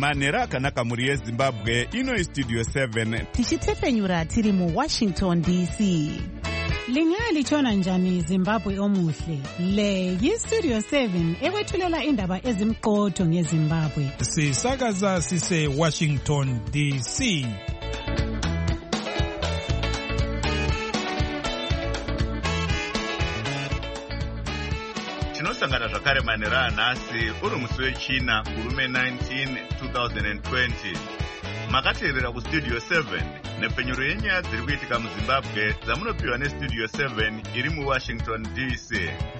manhero akanaka mhuri yezimbabwe. Ino istudio 7 tichitefenyura tiri muWashington DC. Lingalitshona njani Zimbabwe omuhle? Le yistudio 7 ekwethulela indaba ezimqotho ngeZimbabwe. Sisakaza sise Washington DC. tinosangana zvakare manhero anhasi uri musi wechina kurume 19 2020. Makateerera kustudio 7 nepfenyuro yenyaya dziri kuitika muZimbabwe dzamunopiwa nestudio 7 iri muWashington DC.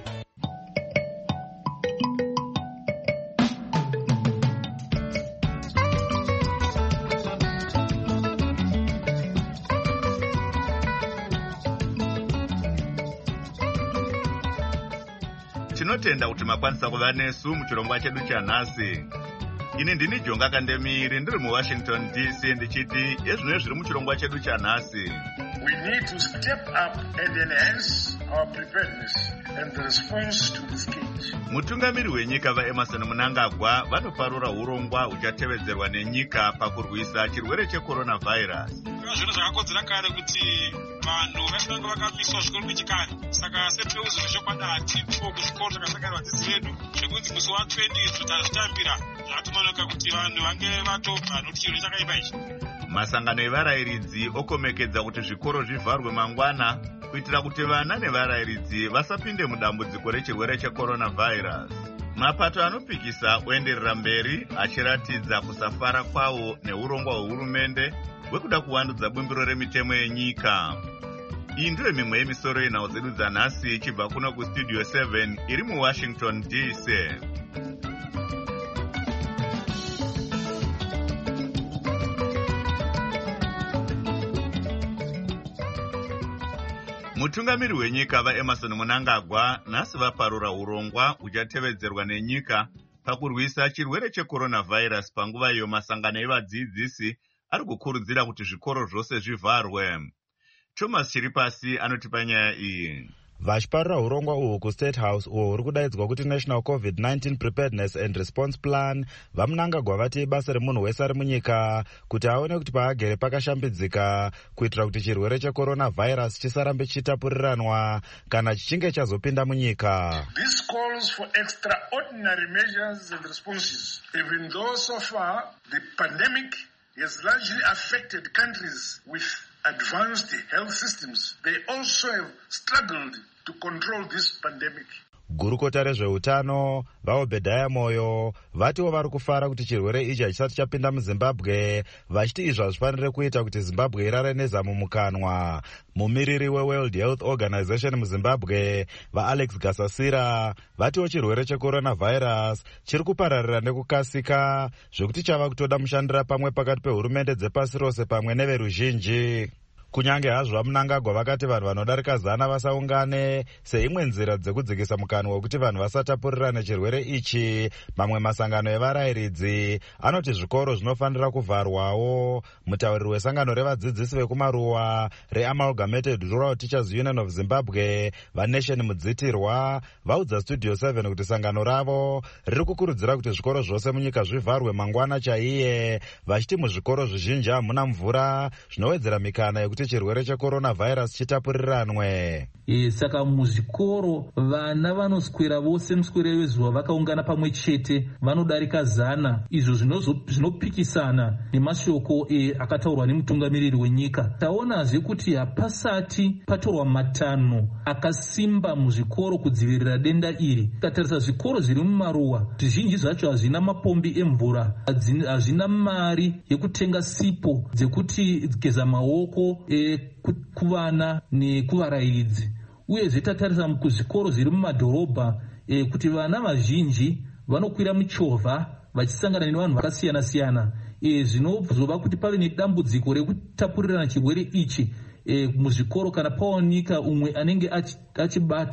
Tinotenda kuti makwanisa kuva nesu muchirongwa chedu chanhasi. Ini ndini Jonga Kandemiri ndiri muWashington DC ndichiti ezvino zviri muchirongwa chedu chanhasi. We need to step up and enhance our preparedness and the response to this case. Mutungamiri wenyika vaEmerson Mnangagwa vanoparura urongwa huchatevedzerwa nenyika pakurwisa chirwere cheCoronavirus. Zvinhu zvakakodzera kare kuti vanhu vasinanga vakamiswa zvikoro kuchikare. Saka sepeuzo zvechokwadi tipo kuzvikoro zvakasakarwa vadzidzi vedu zvekunzi musi wa20 tutazvitambira zvatononoka kuti vanhu vange vatobva nokuti chiro chakaipa ichi. Masangano evarayiridzi okomekedza kuti zvikoro zvivharwe mangwana kuitira kuti vana nevarayiridzi vasapinde mudambudziko rechirwere cheCoronavirus. Mapato anopikisa oenderera mberi achiratidza kusafara kwawo neurongwa hwehurumende hwekuda kuvandudza bumbiro remitemo yenyika. Iyi ndiyo mimwe yemisoro yenhau dzedu dzanhasi ichibva kuno kustudio 7 iri muWashington DC. Mutungamiri wenyika vaEmerson Mnangagwa nhasi vaparura urongwa huchatevedzerwa nenyika pakurwisa chirwere cheCoronavirus. Panguva iyo masangano evadzidzisi ari kukurudzira kuti zvikoro zvose zvivharwe. Thomas Chiripasi anotipa nyaya iyi. Vachiparura urongwa uhu kuState House uho huri kudaidzwa kuti National COVID-19 Preparedness and Response Plan, vaMnangagwa vati basa remunhu wese ari munyika kuti aone kuti paagere pakashambidzika kuitira kuti chirwere cheCoronavirus chisarambe chichitapuriranwa kana chichinge chazopinda munyika. This calls for extraordinary measures and responses. Even though so far the pandemic has largely affected countries with advanced health systems, they also have struggled to control this pandemic. Gurukota rezveutano vaObedhaya Moyo vatiwo vari kufara kuti chirwere ichi hachisati chapinda muZimbabwe, vachiti izvi hazvifanire kuita kuti Zimbabwe irare nezamu mukanwa. Mumiriri weWorld Health Organization muZimbabwe vaAlex Gasasira vatiwo chirwere cheCoronavirus chiri kupararira nekukasika zvekuti chava kutoda mushandira pamwe pakati pehurumende dzepasi rose pamwe neveruzhinji. Kunyange hazvo vaMnangagwa vakati vanhu vanodarika 100 vasaungane seimwe nzira dzekudzikisa mukanwa wekuti vanhu vasatapurirane chirwere ichi, mamwe masangano evarayiridzi anoti zvikoro zvinofanira kuvharwawo. Mutauriri wesangano revadzidzisi vekumaruwa reAmalgamated Rural Teachers Union of Zimbabwe vaNation Mudzitirwa vaudza Studio 7 kuti sangano ravo riri kukurudzira kuti zvikoro zvose munyika zvivharwe mangwana chaiye, vachiti muzvikoro zvizhinji hamuna mvura zvinowedzera mikana yekuti chirwere cheCoronavirus chitapuriranwe. Saka muzvikoro vana vanoswera vose muswere wezuva vakaungana pamwe chete vanodarika 100, izvo zvinopikisana nemashoko akataurwa nemutungamiriri wenyika. Taonazve kuti hapasati patorwa matanho akasimba muzvikoro kudzivirira denda iri. Tatarisa zvikoro zviri mumaruwa, zvizhinji zvacho hazvina mapombi emvura, hazvina mari yekutenga sipo dzekuti geza maoko kuvana nekuvarayiridzi. Uyezve tatarisa kuzvikoro zviri mumadhorobha kuti vana vazhinji vanokwira muchovha vachisangana nevanhu vakasiyana siyana, zvinozova kuti pave nedambudziko rekutapurirana chirwere ichi muzvikoro kana pawanika umwe anenge achibata.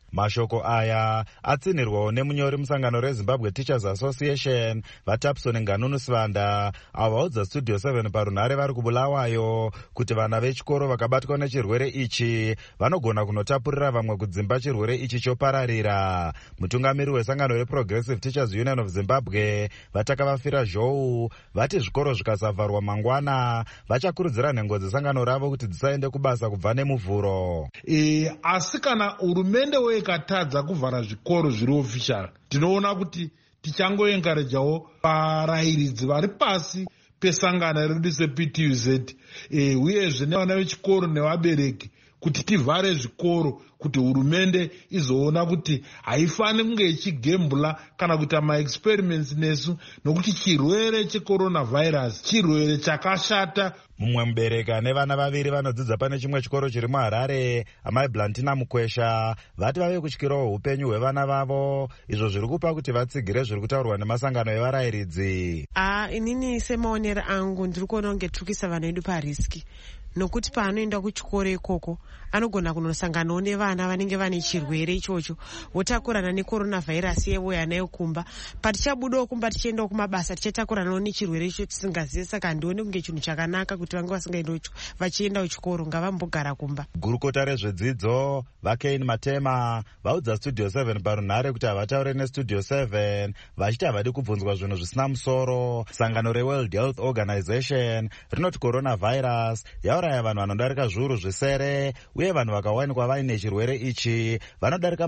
Mashoko aya atsinirwawo nemunyori musangano reZimbabwe Teachers Association vaTapson Nganunu Sivanda, avo vaudza Studio 7 parunhare vari kuBulawayo kuti vana vechikoro vakabatwa nechirwere ichi vanogona kunotapurira vamwe kudzimba chirwere ichi chopararira. Mutungamiri wesangano reProgressive Teachers Union of Zimbabwe Vatakavafira Zhou vati zvikoro zvikasavharwa mangwana vachakurudzira nhengo dzesangano ravo kuti dzisaende kubasa kubva nemuvhuro. Asi kana hurumende ikatadza kuvhara zvikoro zviri official, tinoona kuti tichangoenkarejawo varairidzi vari pasi pesangano redu sePTUZ uyezve nevana vechikoro nevabereki kuti tivhare zvikoro, kuti hurumende izoona kuti haifani kunge ichigembula kana kuita maexperiments nesu, nokuti chirwere checoronavirus chirwere chakashata. Mumwe mubereki ane vana vaviri vanodzidza pane chimwe chikoro chiri muHarare, amai Blantina Mukwesha, vati vave kutyirawo upenyu hwevana vavo, izvo zviri kupa kuti vatsigire zviri kutaurwa nemasangano evarairidzi. Inini semaonero angu ndiri kuona kunge tiri kuisa vana vedu pariski, nokuti paanoenda kuchikoro ikoko anogona kunosanganawo nevana vanenge vane chirwere ichocho votakurana necoronavirus yevo yanayo kumba. Patichabudawo kumba tichiendawo kumabasa tichatakuranawo nechirwere icho tisingazivi. Saka handioni kunge chinhu chakanaka kuti vange vachiendawo chikoro, ngavambogara kumba. Gurukota rezvedzidzo vaKain Matema vaudza Studio 7 parunhare kuti havataure neStudio 7 vachiti havadi kubvunzwa zvinhu zvisina musoro. Sangano reWorld Health Organization rinoti coronavirus yauraya vanhu vanodarika zviuru zvisere, uye vanhu vakawanikwa vaine chirwere ichi vanodarika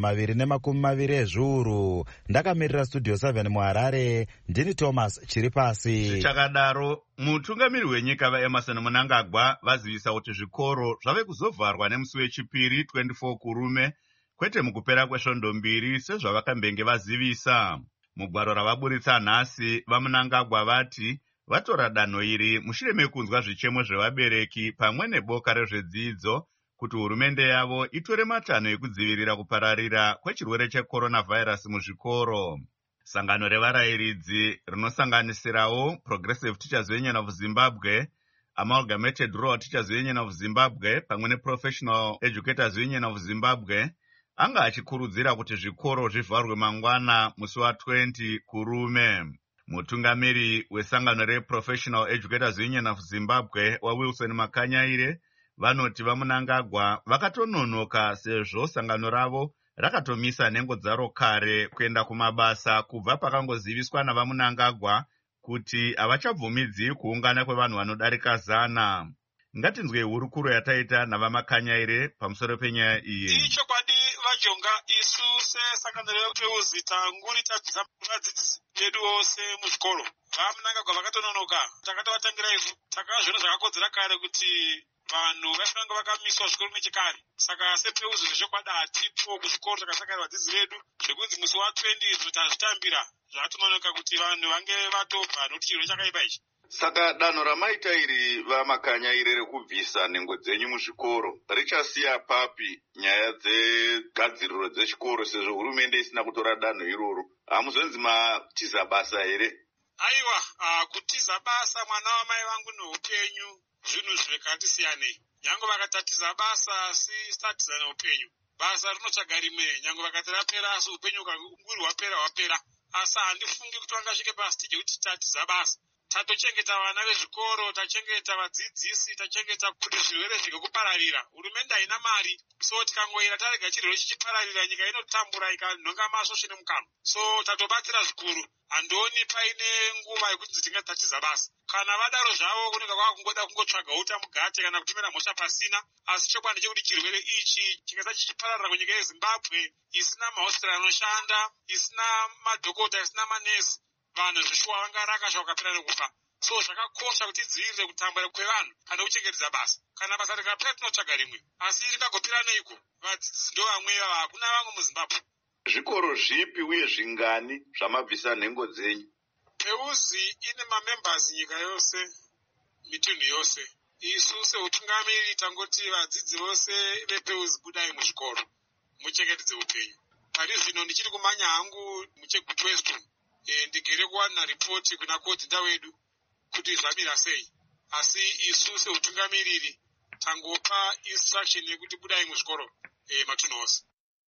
220 ezviuru. Ndakamirira Studio 7 muHarare, ndini Thomas Chiripasi. Zvichakadaro, mutungamiri wenyika vaEmerson Mnangagwa vazivisa kuti zvikoro zvave kuzovharwa nemusi wechipiri 24 kurume, kwete mukupera kwesvondo mbiri sezvavakambenge vazivisa. Mugwaro ravaburitsa nhasi, vaMnangagwa vati vatora danho iri mushure mekunzwa zvichemo zvevabereki pamwe neboka rezvedzidzo kuti hurumende yavo itore matanho ekudzivirira kupararira kwechirwere checoronavirus muzvikoro. Sangano revarairidzi rinosanganisirawo Progressive Teachers Union of Zimbabwe, Amalgamated Rural Teachers Union of Zimbabwe pamwe neProfessional Educators Union of Zimbabwe anga achikurudzira kuti zvikoro zvivharwe mangwana musi wa20 kurume. Mutungamiri wesangano reProfessional Educators Union of Zimbabwe waWilson Makanyaire vanoti vaMnangagwa vakatononoka sezvo sangano ravo rakatomisa nhengo dzaro kare kuenda kumabasa kubva pakangoziviswa navaMnangagwa kuti havachabvumidzi kuungana kwevanhu vanodarika 100. Ngatinzwe hurukuro yataita navaMakanyaire pamusoro penyaya iyi. Ichokwadi vajonga, isu sesangano rePTUZ tanguri tabvisa vadzidzisi vedu vose muzvikoro. VaMnangagwa vakatononoka, takatovatangira isu. Takazviona zvakakodzera kare kuti vanhu vafananga vakamiswa zvikoro nechikare. Saka sePTUZ zvechokwadi hatipo kuzvikoro takasakarira vadzidzi vedu zvekunzi musi wa20 tazvitambira. Zvatononoka kuti vanhu vange vatobva nokuti chirwere chakaipa ichi. Saka danho ramaita iri vaMakanyaire rekubvisa nhengo dzenyu muzvikoro richasiya papi nyaya dzegadziriro dzechikoro, sezvo hurumende isina kutora danho iroro? Hamuzonzi matiza basa here? Aiwa, kutiza basa mwana wamai vangu neupenyu zvinhu zvekati siyanei. Nyange vakatatiza basa asi statiza neupenyu. Basa rinotsvaga rimwe, nyange vakati rapera asi upenyu unguri hwapera. Asi handifungi kuti vangasvike pasi tije kuti tatiza basa. Tatochengeta vana vezvikoro, tachengeta vadzidzisi, tachengeta kuti zvirwere zvikupararira. Hurumende haina mari, so tikangoira tarega chirwere chichipararira nyika inotambura ikanhonga masvosve nemukama. So tatobatsira zvikuru. Handoni paine nguva yekuti tingatatiza basa. Kana vadaro zvavo kunenge kwakungoda kungotsvaga uta mugate kana kutumira mhosva pasina. Asi chokwadi chekuti chirwere ichi chikasa chichipararira kunyika yeZimbabwe isina mahosipitari anoshanda, isina madhokota, isina manesi, vanhu zvishuwa vangarakasha vakapera nekufa. So zvakakosha kuti tidzivirire kutambura kwevanhu kana kuchengetedza basa. Kana basa rikapera tinotsvaga rimwe. Asi ringagopera neiko? Vadzidzisi ndo vamwe ivava, hakuna vamwe muZimbabwe. Zvikoro zvipi uye zvingani zvamabvisa nhengo dzenyu? PTUZ ine mamembers nyika yose, mitunhu yose. Isu seutungamiri tangoti vadzidzi vose vePTUZ budai muzvikoro, muchengetedze upenyu. Pari zvino ndichiri kumanya hangu muChegutu Western, ndigere kuwana ripoti kuna kodhinda wedu kuti zvamira sei. Asi isu seutungamiriri tangopa instruction yekuti budai muzvikoro matunhu ose.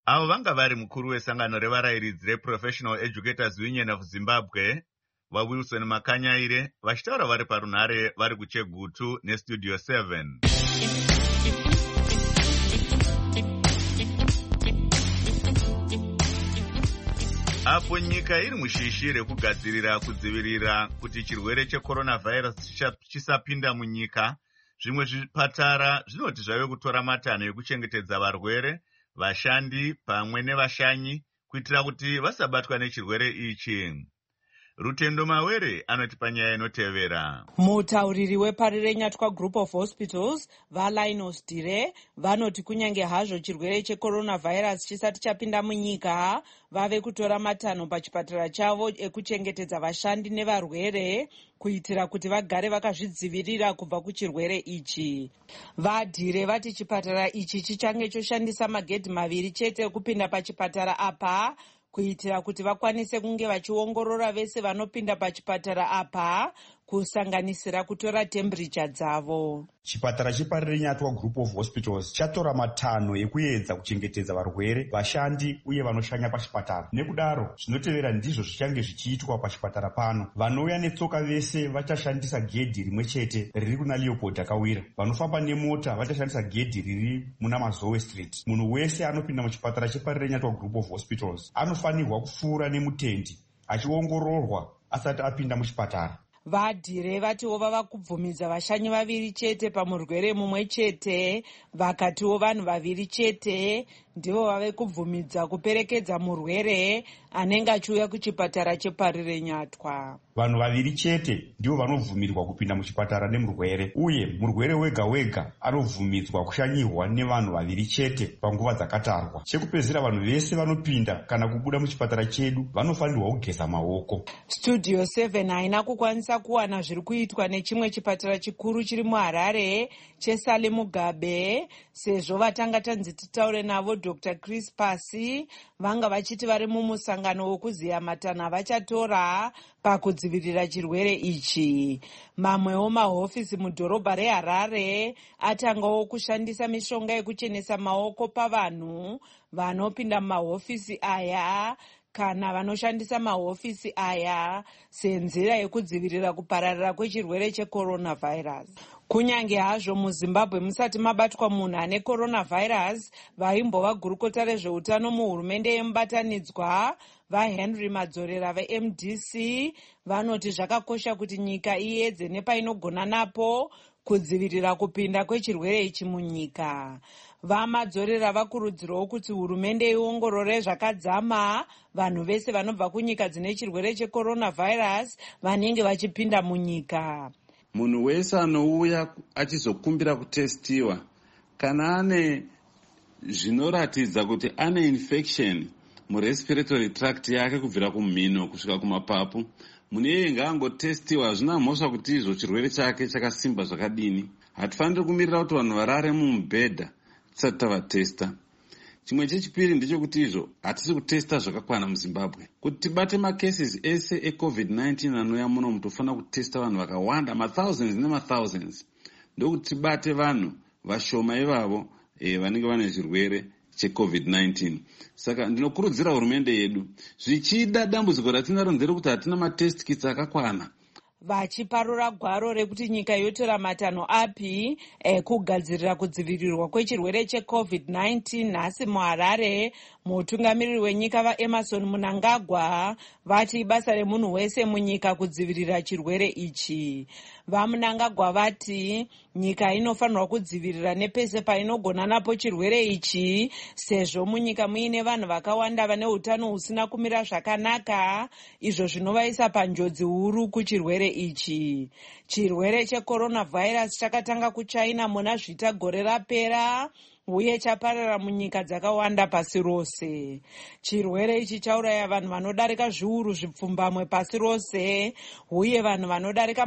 avo vanga vari mukuru wesangano revarayiridzi reprofessional educators union of zimbabwe vaWilson Makanyaire vachitaura vari parunhare vari kuChegutu nestudio 7. Apo nyika iri mushishi rekugadzirira kudzivirira kuti chirwere checoronavirus chisapinda munyika, zvimwe zvipatara zvinoti zvave kutora matanho ekuchengetedza varwere, vashandi pamwe nevashanyi kuitira kuti vasabatwa nechirwere ichi. Rutendo Mawere anoti panyaya inotevera. Mutauriri weParirenyatwa Group of Hospitals vaLinus Dire vanoti kunyange hazvo chirwere checoronavirus chisati chapinda munyika, vave kutora matanho pachipatara chavo ekuchengetedza vashandi nevarwere kuitira kuti vagare vakazvidzivirira kubva kuchirwere ichi. VaDire vati chipatara ichi chichange choshandisa magedhi 2 chete ekupinda pachipatara apa kuitira kuti vakwanise kunge vachiongorora vese vanopinda pachipatara apa, kusanganisira kutora temburicha dzavo. Chipatara cheParirenyatwa Group of Hospitals chatora matanho ekuedza kuchengetedza varwere, vashandi uye vanoshanya pachipatara. Nekudaro zvinotevera ndizvo zvichange zvichiitwa pachipatara pano. Vanouya netsoka vese vachashandisa gedhi rimwe chete riri kuna Leopold Akawira. Vanofamba nemota vachashandisa gedhi riri muna Mazowe Street. Munhu wese anopinda muchipatara cheParirenyatwa Group of Hospitals anofanirwa kupfuura nemutendi achiongororwa asati apinda muchipatara. VaDire vatiwo vava kubvumidza vashanyi 2 chete pamurwere mumwe chete, vakatiwo vanhu 2 chete ndivo vave kubvumidza kuperekedza murwere anenge achiuya kuchipatara cheParirenyatwa. Vanhu 2 chete ndivo vanobvumirwa kupinda muchipatara nemurwere, uye murwere wega wega anobvumidzwa kushanyirwa nevanhu 2 chete panguva dzakatarwa. Chekupedzisira, vanhu vese vanopinda kana kubuda muchipatara chedu vanofanirwa kugeza maoko. Studio 7 haina kukwanisa kuwana zviri kuitwa nechimwe chipatara chikuru chiri muHarare cheSally Mugabe, sezvo vatanga tanzi titaure navo Dr. Chris Pasi vanga vachiti vari mumusangano wokuziya matanho avachatora pakudzivirira chirwere ichi. Mamwewo mahofisi mudhorobha reHarare atangawo kushandisa mishonga yekuchenesa maoko pavanhu vanopinda mumahofisi aya kana vanoshandisa mahofisi aya senzira yekudzivirira kupararira kwechirwere checoronavirus. Kunyange hazvo muZimbabwe musati mabatwa munhu ane coronavirus, vaimbova gurukota rezveutano muhurumende yemubatanidzwa vaHenry Madzorera veMDC vanoti zvakakosha kuti nyika iedze nepainogona napo kudzivirira kupinda kwechirwere ichi munyika. VaMadzorera vakurudzirawo kuti hurumende iongorore zvakadzama vanhu vese vanobva kunyika dzine chirwere checoronavirus vanenge vachipinda munyika. Munhu wese anouya achizokumbira kutestiwa kana ane zvinoratidza kuti ane infection murespiratory tract yake kubvira kumhino kusvika kumapapu, munhu iyeye ngaangotestiwa. Hazvina mhosva kuti izvo chirwere chake chakasimba zvakadini. Hatifaniri kumirira kuti vanhu varare mumubhedha tisati tavatesta. Chimwe chechipiri ndechekuti izvo hatisi kutesta zvakakwana muZimbabwe. Kuti tibate macases ese eCovid-19 anouya muno, tofanira kutesta vanhu vakawanda, mathousands nemathousands, ndokuti tibate vanhu vashoma ivavo vanenge vane zvirwere cheCovid-19. Saka ndinokurudzira hurumende yedu, zvichida dambudziko ratinaro nderekuti hatina matest kits akakwana. Vachiparura gwaro rekuti nyika yotora matanho api kugadzirira kudzivirirwa kwechirwere cheCovid-19 nhasi muHarare, mutungamiriri wenyika vaEmerson Mnangagwa vati basa remunhu wese munyika kudzivirira chirwere ichi. VaMnangagwa vati nyika inofanirwa kudzivirira nepese painogona napo chirwere ichi, sezvo munyika muine vanhu vakawanda vane utano husina kumira zvakanaka, izvo zvinovaisa panjodzi huru kuchirwere ichi. Chirwere checoronavirus chakatanga kuChina muna zvita gore rapera uye chaparara munyika dzakawanda pasi rose. Chirwere ichi chauraya vanhu vanodarika zviuru zvipfumbamwe pasi rose, uye vanhu vanodarika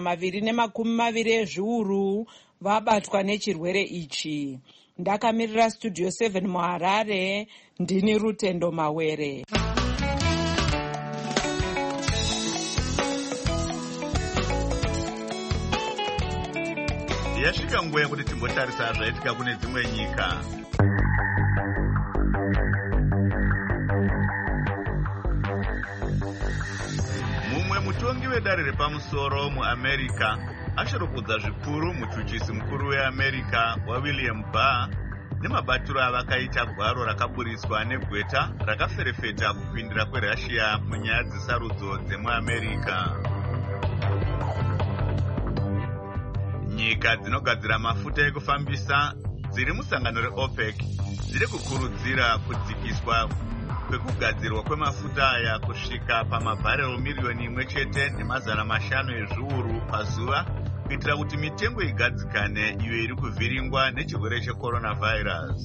220 ezviuru vabatwa nechirwere ichi. Ndakamirira Studio 7 muHarare, ndini Rutendo Mawere. Yasvika nguva yekuti timbotarisa zvaitika kune dzimwe nyika. vedare repamusoro muamerica asharukudza zvikuru muchuchisi mukuru weamerica waWilliam Barr nemabatiro avakaita gwaro rakaburiswa negweta rakaferefeta kupindira kwerussia munyaya dzesarudzo dzemuamerica. Nyika dzinogadzira mafuta ekufambisa dziri musangano reOPEC dziri kukurudzira kudzikiswa kwekugadzirwa kwemafuta aya kusvika pamabharero miliyoni 1.5 ezviuru pazuva kuitira kuti mitengo igadzikane iyo iri kuvhiringwa nechirwere checoronavirus.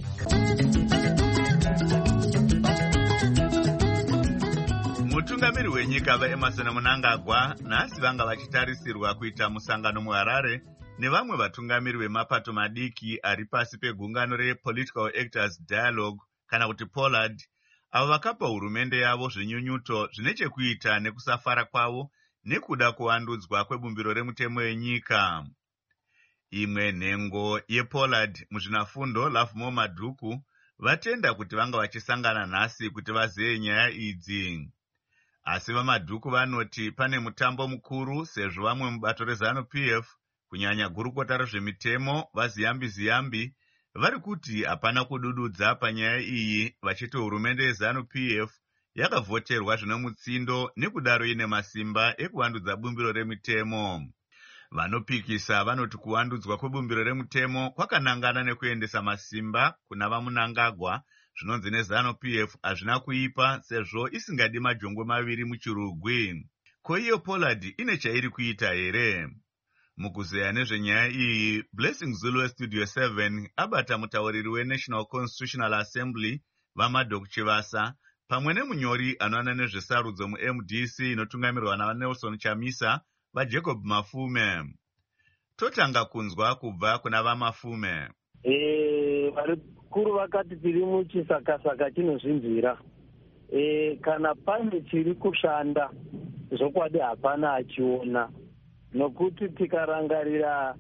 Mutungamiri wenyika vaEmerson Mnangagwa nhasi vanga vachitarisirwa kuita musangano muHarare nevamwe vatungamiri vemapato madiki ari pasi pegungano rePolitical Actors Dialogue kana kuti POLAD, avo vakapa hurumende yavo zvinyunyuto zvine chekuita nekusafara kwavo nekuda kuvandudzwa kwebumbiro remutemo wenyika. Imwe nhengo yePOLAD muzvinafundo Lovemore Madhuku vatenda kuti vanga vachisangana nhasi kuti vazive nyaya idzi. Asi vaMadhuku vanoti pane mutambo mukuru sezvo vamwe mubato reZANU-PF kunyanya gurukota rezvemitemo vaZiyambi vari kuti hapana kudududza panyaya iyi, vachiti hurumende yeZANU-PF yakavhoterwa zvine mutsindo nekudaro ine masimba ekuvandudza bumbiro remitemo. Vanopikisa vanoti kuvandudzwa kwebumbiro remutemo kwakanangana nekuendesa masimba kuna vaMnangagwa zvinonzi neZANU-PF hazvina kuipa sezvo isingadi majongwe maviri muchirugwi. Ko iyo POLAD ine chairi kuita here? Mukuzeya nezvenyaya iyi, Blessing Zulu weStudio 7 abata mutauriri weNational Constitutional Assembly vaMadok Chivasa pamwe nemunyori anoona nezvesarudzo muMDC inotungamirwa naNelson Chamisa vaJacob Mafume. Totanga kunzwa kubva kuna vaMafume. Varikuru vakati tiri muchisakasaka chinozvinzwira. Kana pane chiri kushanda zvokwadi hapana achiona. Nokuti tikarangarira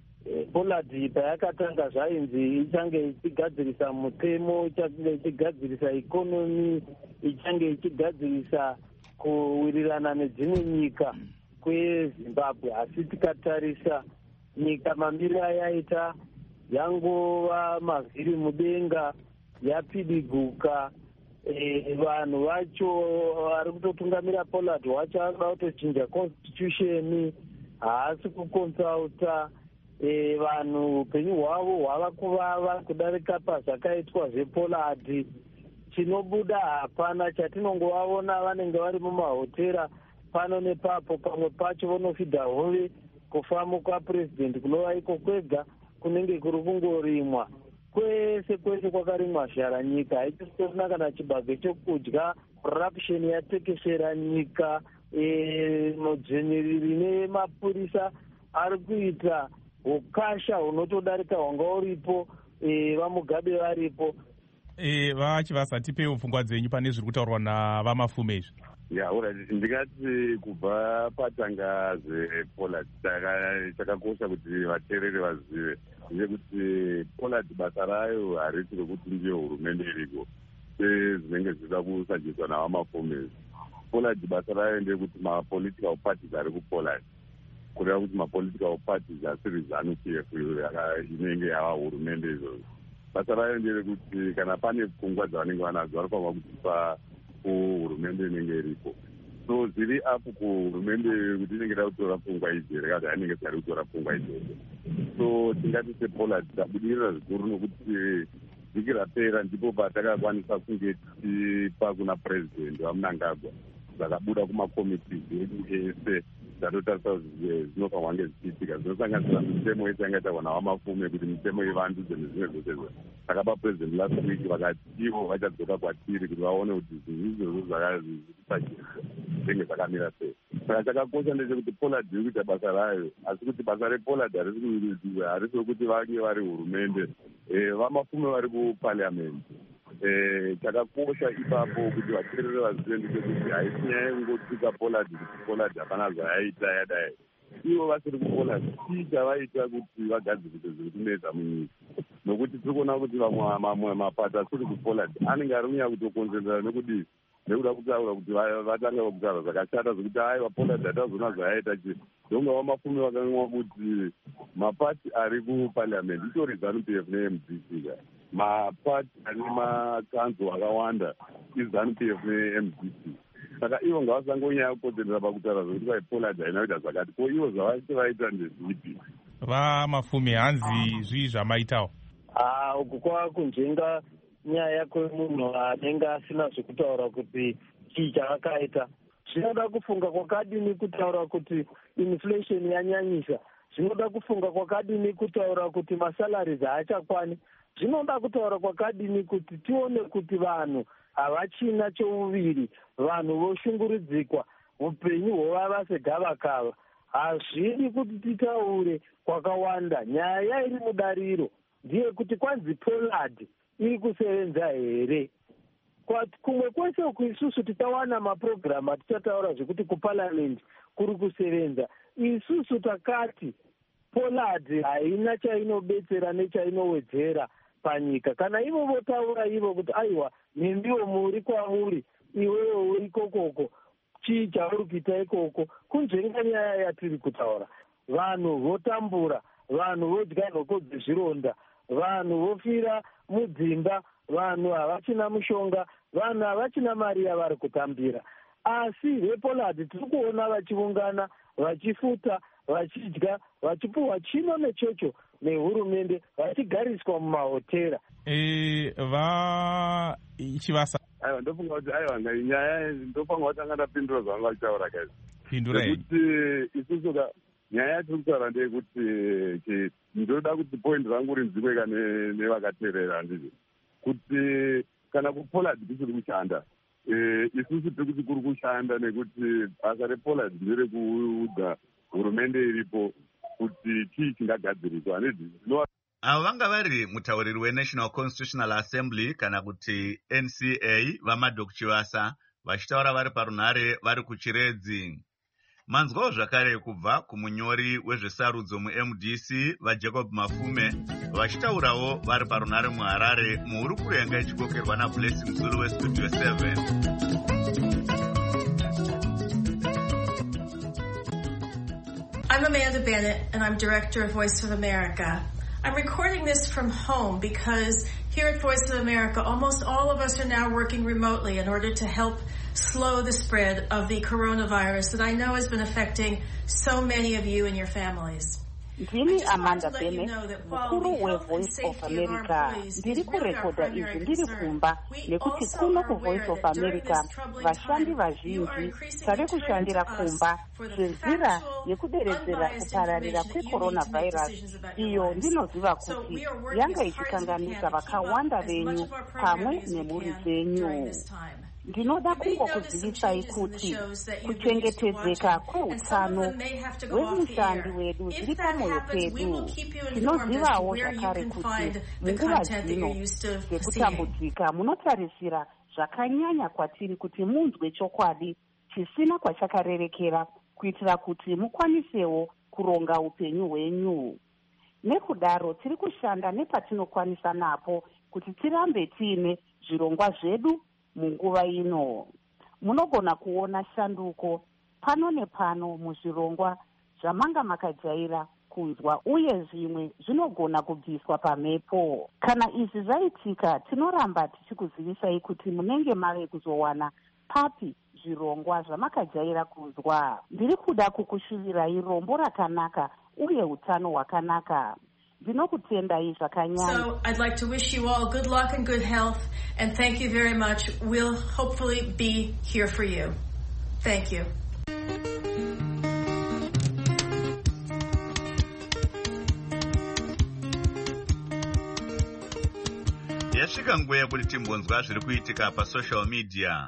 POLAD payakatanga zvainzi ichange ichigadzirisa mutemo, ichange ichigadzirisa ikonomi, ichange ichigadzirisa kuwirirana nedzimwe nyika kweZimbabwe. Asi tikatarisa nyika mamiri ayaita yangova mavhiri mudenga, yapidiguka. Vanhu vacho vari kutotungamira POLAD wacho ava kutochinja constitution, haasi kukonsulta. Vanhu upenyu hwavo hwava kuvava kudarika pazvakaitwa zvePOLAD. Chinobuda hapana. Chatinongovaona vanenge vari mumahotera pano nepapo, pamwe pacho vanofidha hove kufamba kwaPurezidendi kunova iko kwega kunenge kuri kungorimwa. Kwese kwakarimwa zhara nyika, haichisina kana chibage chokudya. Corruption yatekeshera nyika. Mudzvinyiriri nemapurisa ari kuita ukasha hunotodarika hwanga uripo, vaMugabe varipo. Vachivasa tipeiwo pfungwa dzenyu pane zviri kutaurwa navaMafume izvi. Ndingati kubva patanga zvePOLAD chakakosha kuti vateereri vazive ndechekuti POLAD basa rayo harisi rokuti ndiyo hurumende iriko sezvinenge zvichida kusadziswa navaMafume. POLAD basa rayo ndeyekuti mapolitical parties ari kuPOLAD, kureva kuti mapolitical parties asiri ZANU-PF inenge yava hurumende izvozvo. Basa rayo nderekuti kana pane pfungwa dzavanenge vanadzo vanofanira kudzipa kuhurumende inenge iripo. So zviri apo kuhurumende kuti inenge ida kutora pfungwa idzi here kana inenge sari kutora pfungwa idzodzo. So tingati sePOLAD tabudirira zvikuru nokuti vhiki rapera ndipo patakakwanisa kunge tichipa kuna purezidendi vaMnangagwa zvakabuda kumakomiti edu ese dzatotarisa kuti zvinofanirwa kunge zvichiitika, zvinosanganisira mitemo yetanga itaurwa navaMafume kuti mitemo ivandudze nezvimwe zvose. Takapa purezidendi last week vakati ivo vachadzoka kwatiri kuti vaone kuti zvinhu izvozvo zvakazvisachisa zvinenge zvakamira sei. Saka chakakosha ndechekuti POLAD iri kuita basa rayo, asi kuti basa rePOLAD harisi rokuti vange vari hurumende. VaMafume vari kupariamendi. Chakakosha ipapo kuti vateereri vazive ndechekuti haisi nyaya yengotuka POLAD kuti POLAD hapana zvayaita yadai. Ivo vasiri kuPOLAD chii chavaita kuti vagadzirise zviri kunetsa munyika. Nokuti tiri kuona kuti mamwe mapato asiri kuPOLAD anenge ari kunyanya kutokonzerera nekudii nekuda kutaura kuti vatanga kugara zvakashata zvekuti aiwa Pollard atazona zvaaita chi donga wamafumi vakanwa kuti mapati ari kuparliament itori ZANU-PF neMDC mapati ane makanzo akawanda iZANU-PF neMDC saka ivo ngavasangonyaya kukodzerera pakutaura zvokuti vai Pollard haina kuita zvakati ko ivo zvavati vaita ndezvipi vamafumi hanzi zvii zvamaitawo uku kwava kunzvenga nyaya kwemunhu anenge asina zvekutaura kuti chii chavakaita zvinoda kufunga kwakadini kutaura kuti inflation yanyanyisa zvinoda kufunga kwakadini kutaura kuti masalaries haachakwani zvinoda kutaura kwakadini kuti tione kuti vanhu havachina chouviri vanhu voshungurudzikwa upenyu hwovava segavakava hazvidi kuti titaure kwakawanda nyaya iri mudariro ndiye kuti kwanzi Pollard iri kusevenza here kumwe kwese uku isusu tichawana mapurogiramu atichataura zvekuti kuparliament kuri kusevenza isusu takati Pollard haina chainobetsera nechainowedzera panyika kana ivo votaura ivo kuti aiwa nembiwo muri kwamuri iwewo uri kokoko chii chauri kuita ikoko kunzvenga nyaya yatiri kutaura vanhu votambura vanhu vodya nhoko dzezvironda vanhu vofira mudzimba vanhu havachina mushonga vanhu havachina mari yavari kutambira asi vePollard tiri kuona vachiungana vachifuta vachidya vachipuhwa chino nechocho nehurumende vachigariswa mumahotera chivasa aiwa ndofunga kuti aiwa nyaya ndofunga kuti anga ndapindura zvanga vachitaura kaizvo pindura nekuti isusu nyaya yatiri kutaura ndeyekuti ndoda kuti point rangu rinzwikwe nevakateerera ndizvo kuti kana kuPollard kusiri kushanda isusu tiri kuti kuri kushanda nekuti basa rePollard nderekuudza hurumende iripo kuti chii chingagadziriswa avo vanga vari mutauriri weNational Constitutional Assembly kana kuti NCA vaMadok Chivasa vachitaura vari parunhare vari kuchiredzi. Manzwawo zvakare kubva kumunyori wezvesarudzo muMDC vaJacob Mafume vachitaurawo vari parunhare muHarare muhuri kurenga ichikokerwa naBlessing Zulu weStudio 7. I'm Amanda Bennett, and I'm director of Voice of America. I'm recording this from home because here at Voice of America, almost all of us are now working remotely in order to help slow the spread of the coronavirus that I know has been affecting so many of you and your families. Ndini Amanda Bennett, mukuru weVoice of America. Ndiri kurekodha izvi ndiri kumba nekuti kuno kuVoice of America vashandi vazhinji tave kushandira kumba senzira yekuderedzera kupararira kwecoronavirus iyo ndinoziva kuti yanga ichikanganisa vakawanda venyu pamwe nemhuri dzenyu. Ndinoda kungokuzivisai kuti kuchengetedzeka kweutano hwemushandi wedu zviri pamwoyo pedu. Tinozivawo zvakare kuti munguva dzino dzekutambudzika munotarisira zvakanyanya kwatiri kuti munzwe chokwadi chisina kwachakarerekera kuitira kuti mukwanisewo kuronga upenyu hwenyu. Nekudaro tiri kushanda nepatinokwanisa napo kuti tirambe tiine zvirongwa zvedu munguva ino. Munogona kuona shanduko pano nepano muzvirongwa zvamanga makajaira kunzwa uye zvimwe zvinogona kubviswa pamhepo. Kana izvi zvaitika tinoramba tichikuzivisai kuti munenge mave kuzowana papi zvirongwa zvamakajaira kunzwa. Ndiri kuda kukushuvirai rombo rakanaka uye utano hwakanaka. So I'd like to wish you all good luck and good health, and thank you very much. We'll hopefully be here for you. Thank you. Yasvika nguva yekuti timbonzwa zviri kuitika pasocial media.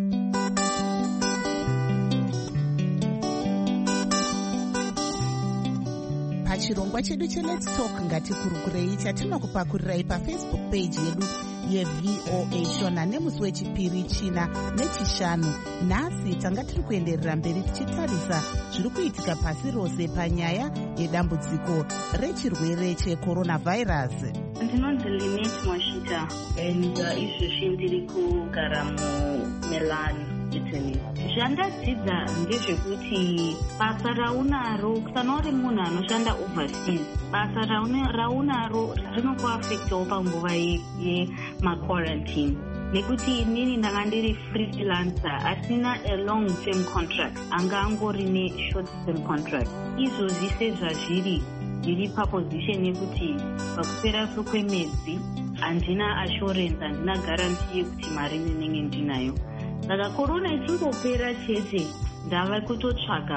Pachirongwa chedu cheLet's Talk ngatikurukurei chatinokupakurirai paFacebook page yedu yeVOA Shona nemusi wechipiri, china nechishanu. Nhasi tanga tiri kuenderera mberi tichitarisa zviri kuitika pasi rose panyaya yedambudziko rechirwere checoronavirus. Ndinonzi Linet Mwashita, America and izvezvi ndiri kugara muMilan, Italy. Zvandadzidza ndezvekuti basa raunaro kana uri munhu anoshanda overseas, basa raunaro rinokuafectawo panguva yemaquarantine, nekuti inini ndanga ndiri freelancer asina a long term contract, anga angori ne-short term contract. Izvozvi sezvazviri ndiri paposition yekuti pakupera kwemwedzi handina assurance, handina guarantee yekuti mari ndinenge ndinayo. Saka korona ichingopera chete ndava kutotsvaga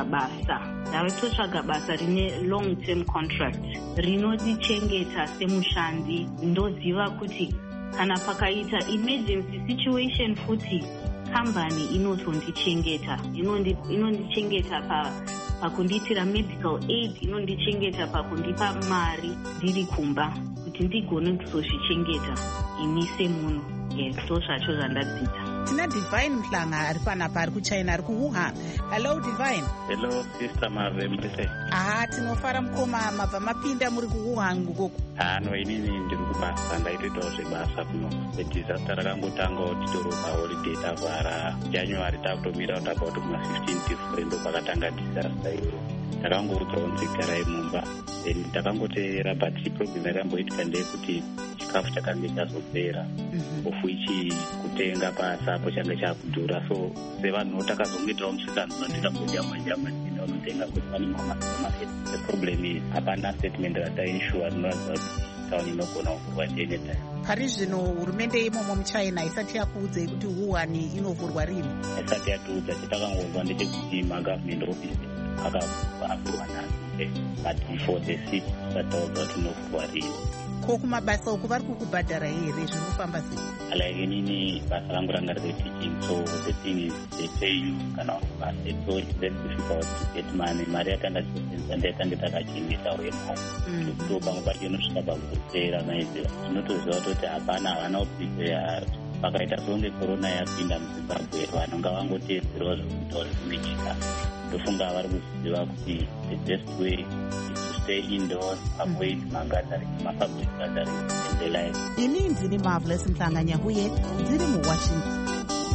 basa rine long term contract rinondichengeta semushandi. Ndoziva kuti kana pakaita emergency situation futi kambani inotondichengeta, inondichengeta pakundiitira medical aid, inondichengeta pakundipa mari ndiri kumba kuti ndigone kuzozvichengeta ini semunhu. So zvacho zvandadzidza. Tina Divine Mhlanga ari panapa, ari kuChina, ari kuWuhan. Hello Divine. Hello sister Mave, muri sei? Tinofara mukoma, mabva mapinda muri kuWuhan ukoko? No, inini ndiri kubasa, ndaitoitawo zvebasa kuno. Disaster rakangotangawo titori paholiday tavhara January, takutomira about kuma15 different pakatanga disaster iyo. Takangoudzawo nzigarai mumba, then takangoteera, but problem yakamboitika ndeyekuti chikafu chakange chazopera, of which kutenga pasapo change chakudhura. So sevanhu takazongoitawo musikano ndikambodyama ndinotenga kuti pane mamarket. The problem is hapana statement ratainsure rinoratidza kuti tauni inogona kuvhurwa anytime. Pari zvino hurumende imomo muChina isati yakuudzei kuti Wuhan inovhurwa rini? Isati yatiudza, chatakangozwa ndechekuti magovernment office akavhurwa nhasi, but for the city tataudza kuti inovhurwa rini. Ko kumabasa uku vari kukubhadhara here, zvinofamba sei? Like inini basa rangu ranga riri teaching, so the thing is they pay you kana kubasa, so it's very difficult to get money. Mari yatanga chisenza ndayatanga takachengetawo yemhoko, so pamwe pacho inosvika pakupera maizera. Tinotoziva kuti hapana, havana kuprepare. Pakaita songe korona yapinda muZimbabwe, vanhu ngavangotedzerwa zvekuitawo zvinoitika. Ndofunga vari kuziva kuti the best way stay indoors, avoid gathering, public gatherings in the life. Ini ndini Marvelous Mhlanga Nyahuye, ndiri muWashington.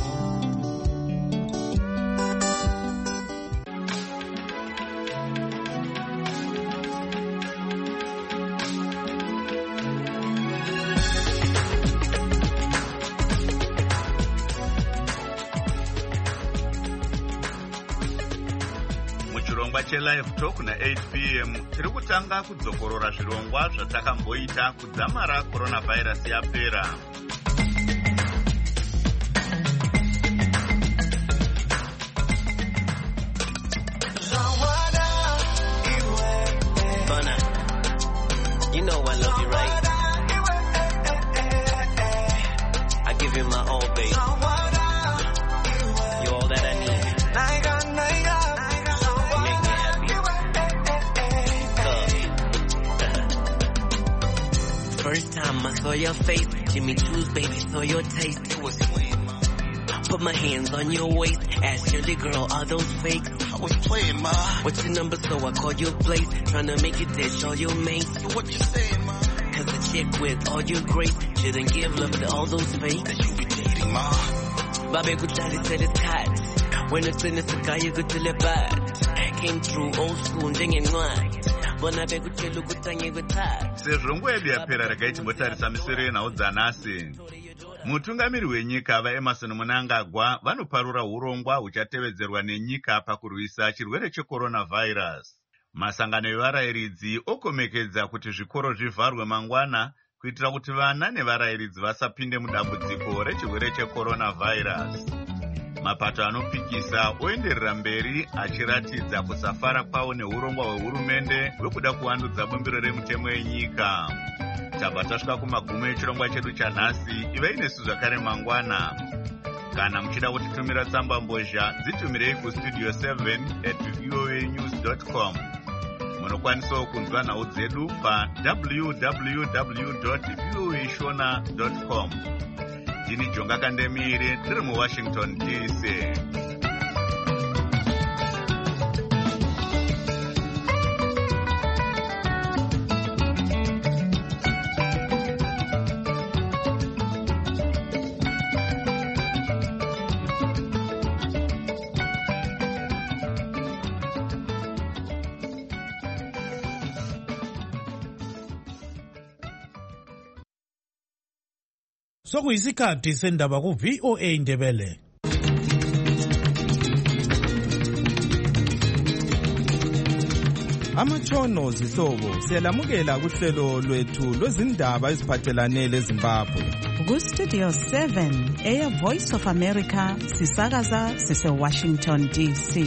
Live Talk na 8 p.m. tiri kutanga kudzokorora zvirongwa zvatakamboita kudzamara coronavirus yapera. You know I love you, right? I give you my all, babe. You're all that I need. First time I saw your face, Jimmy Choo's baby, saw your taste. It was playing, ma. Put my hands on your waist, ask your girl, are those fakes? I was playing, ma. What's your number? So I called your place, tryna make it ditch all your mates. So what you saying, ma? Cause the chick with all your grace shouldn't give love to all those fakes that you be dating, ma. Babe, good daddy said it's hot. When it's in the sky, you go to the bad. Came through old school, dinging right. Sezvo nguva yedu yapera, regai timbotarisa misoro yenhau dzanhasi. Mutungamiri wenyika vaEmmerson Mnangagwa vanoparura urongwa huchatevedzerwa nenyika pakurwisa chirwere checoronavirus. Masangano evarayiridzi okomekedza kuti zvikoro zvivharwe mangwana kuitira kuti vana nevarayiridzi vasapinde mudambudziko rechirwere checoronavirus. Mapato anopikisa oenderera mberi achiratidza kusafara kwawo neurongwa hwehurumende hwekuda kuvandudza bumbiro remutemo yenyika. Tabva tasvika kumagumo echirongwa chedu chanhasi. Ivai nesu zvakare mangwana. Kana muchida kutitumira tsamba mbozha, dzitumirei kustudio 7@voanews.com. Munokwanisawo kunzwa nhau dzedu pa www.voashona.com. Ndini Jonga Kandemire, ndiri muWashington DC. sokuyisikhathi sendaba ku-VOA Indebele. Amatshono zihlobo siyalamukela kuhlelo lwethu lwezindaba eziphathelane leZimbabwe. Ku-Studio 7 Air Voice of America sisakaza sise-Washington DC.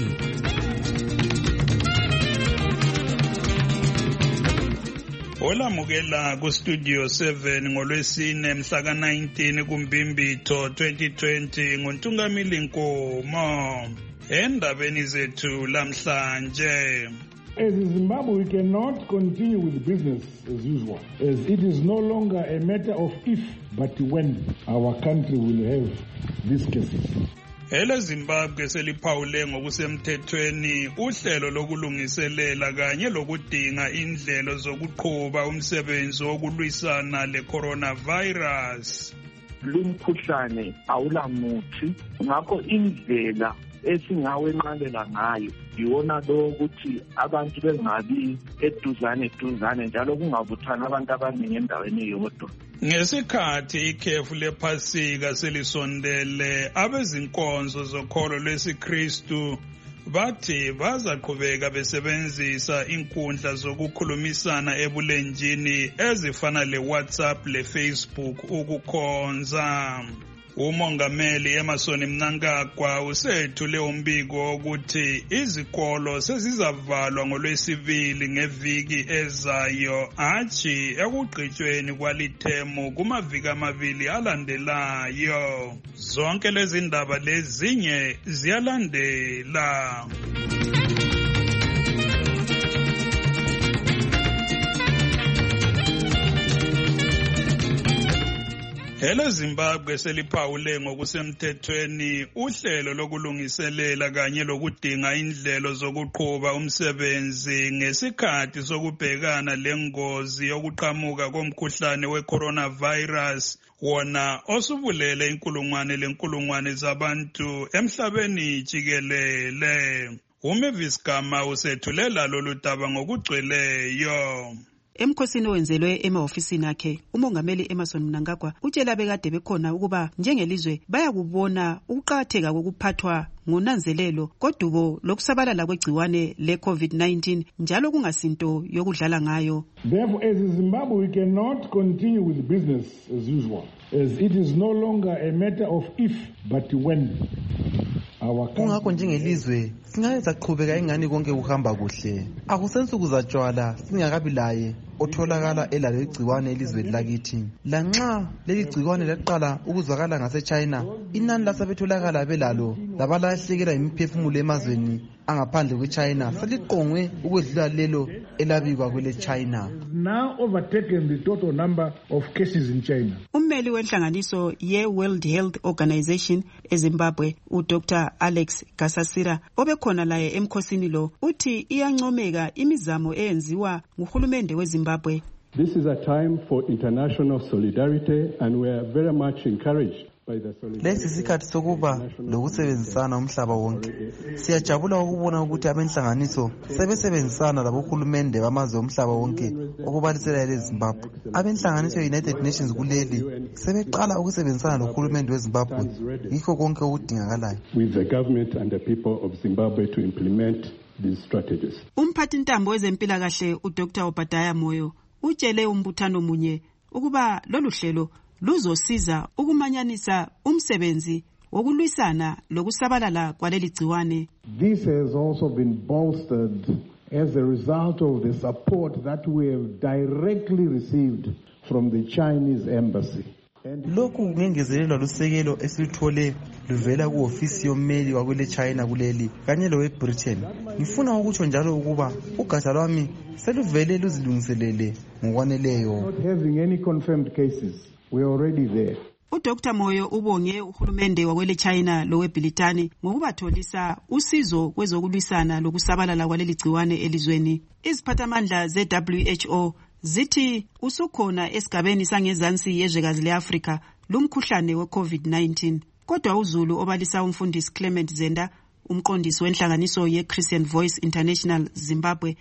Olamukela ku-Studio 7 ngolwesine mhla ka-19 kuMbimbitho 2020 nguNtungamili Nkomo. Endabeni zethu lamhlanje. As Zimbabwe, we cannot continue with business as usual, as it is no longer a matter of if, but when our country will have these cases. Ele Zimbabwe seliphawule ngokusemthethweni uhlelo lokulungiselela kanye lokudinga indlelo zokuqhuba umsebenzi wokulwisana le-coronavirus. Lumkhuhlane awulamuthi, ngakho indlela esingawenqabela ngayo yiwona lo ukuthi abantu bengabi eduzane njalo kungabuthana abantu abaningi endaweni eyodwa. Ngesikhathi ikhefu lephasika selisondele, abezinkonzo zokholo lwesiKristu bathi bazaqhubeka besebenzisa inkundla zokukhulumisana ebulenjini ezifana le-WhatsApp le-Facebook ukukhonza. Umongameli Emmerson Mnangagwa usethule umbiko wokuthi izikolo sezizavalwa ngoLwesibili ngeviki ezayo athi ekugqitshweni kwalithemu kumaviki amabili alandelayo. Zonke lezi ndaba lezinye ziyalandela. Ele Zimbabwe seliphawule ngokusemthethweni uhlelo lokulungiselela kanye lokudinga indlelo zokuqhuba umsebenzi ngesikhathi sokubhekana lengozi yokuqhamuka komkhuhlane we-coronavirus wona osubulele inkulungwane zabantu emhlabeni jikelele. Umavis Gama usethulela lolu daba ngokugcweleyo. Emkhosini owenzelwe emahofisini akhe, umongameli Emmerson Mnangagwa utshela bekade bekhona ukuba njengelizwe bayakubona ukuqakatheka kokuphathwa ngonanzelelo kodubo lokusabalala kwegciwane le-COVID-19 njalo kungasinto yokudlala ngayo. Therefore, as Zimbabwe, we cannot continue with business as usual, as it is no longer a matter of if, but when. Kungakho njengelizwe singayenza qhubeka ingani konke kuhamba kuhle. Akusensuku zatshwala singakabi laye otholakala elalo igciwane elizweni lakithi. Lanxa leli gciwane laqala ukuzwakala ngaseChina, inani lasebetholakala belalo labalahlekelwa imiphefumulo emazweni angaphandle kweChina seliqongwe ukwedlula lelo elabikwa kwele China. Now overtaken the total number of cases in China. Ummeli wenhlanganiso ye-World Health Organization eZimbabwe, uDr. Alex Gasasira, obekhona laye emkhosini lo, uthi iyancomeka imizamo eyenziwa nguhulumende weZimbabwe. This is a time for international solidarity and we are very much encouraged. Lesi isikhathi sokuba lokusebenzisana umhlaba wonke. Siyajabula ukubona ukuthi abenhlanganiso sebesebenzisana labohulumende bamazwe omhlaba wonke okubalisela leZimbabwe. Abenhlanganiso ye-United Nations kuleli sebeqala ukusebenzisana nohulumende weZimbabwe yikho konke okudingakalayo. With the government and the people of Zimbabwe to implement these strategies. Umphathi ntambo wezempilakahle uDr. Obadiah Moyo utshele umbuthano munye ukuba lolu hlelo luzosiza ukumanyanisa umsebenzi wokulwisana lokusabalala kwaleli gciwane. This has also been bolstered as a result of the support that we have directly received from the Chinese embassy. Lokhu kungengezelelwa lusekelo esilithole luvela kuofisi yommeli wakwele China kuleli kanye lowe Britain. Ngifuna ukutsho njalo ukuba ugatsha lwami seluvele luzilungiselele ngokwaneleyo. Not having any confirmed cases. We are already there. uDr. Moyo ubonge uhulumende wakwele China lowe Britani ngokubatholisa usizo kwezokulwisana lokusabalala kwaleli gciwane elizweni. Iziphathamandla ze-WHO zithi usukhona esigabeni sangezansi yezwekazi le-Afrika lumkhuhlane we-COVID-19. Kodwa uZulu obalisa umfundisi Clement Zenda, umqondisi wenhlanganiso ye-Christian Voice International Zimbabwe,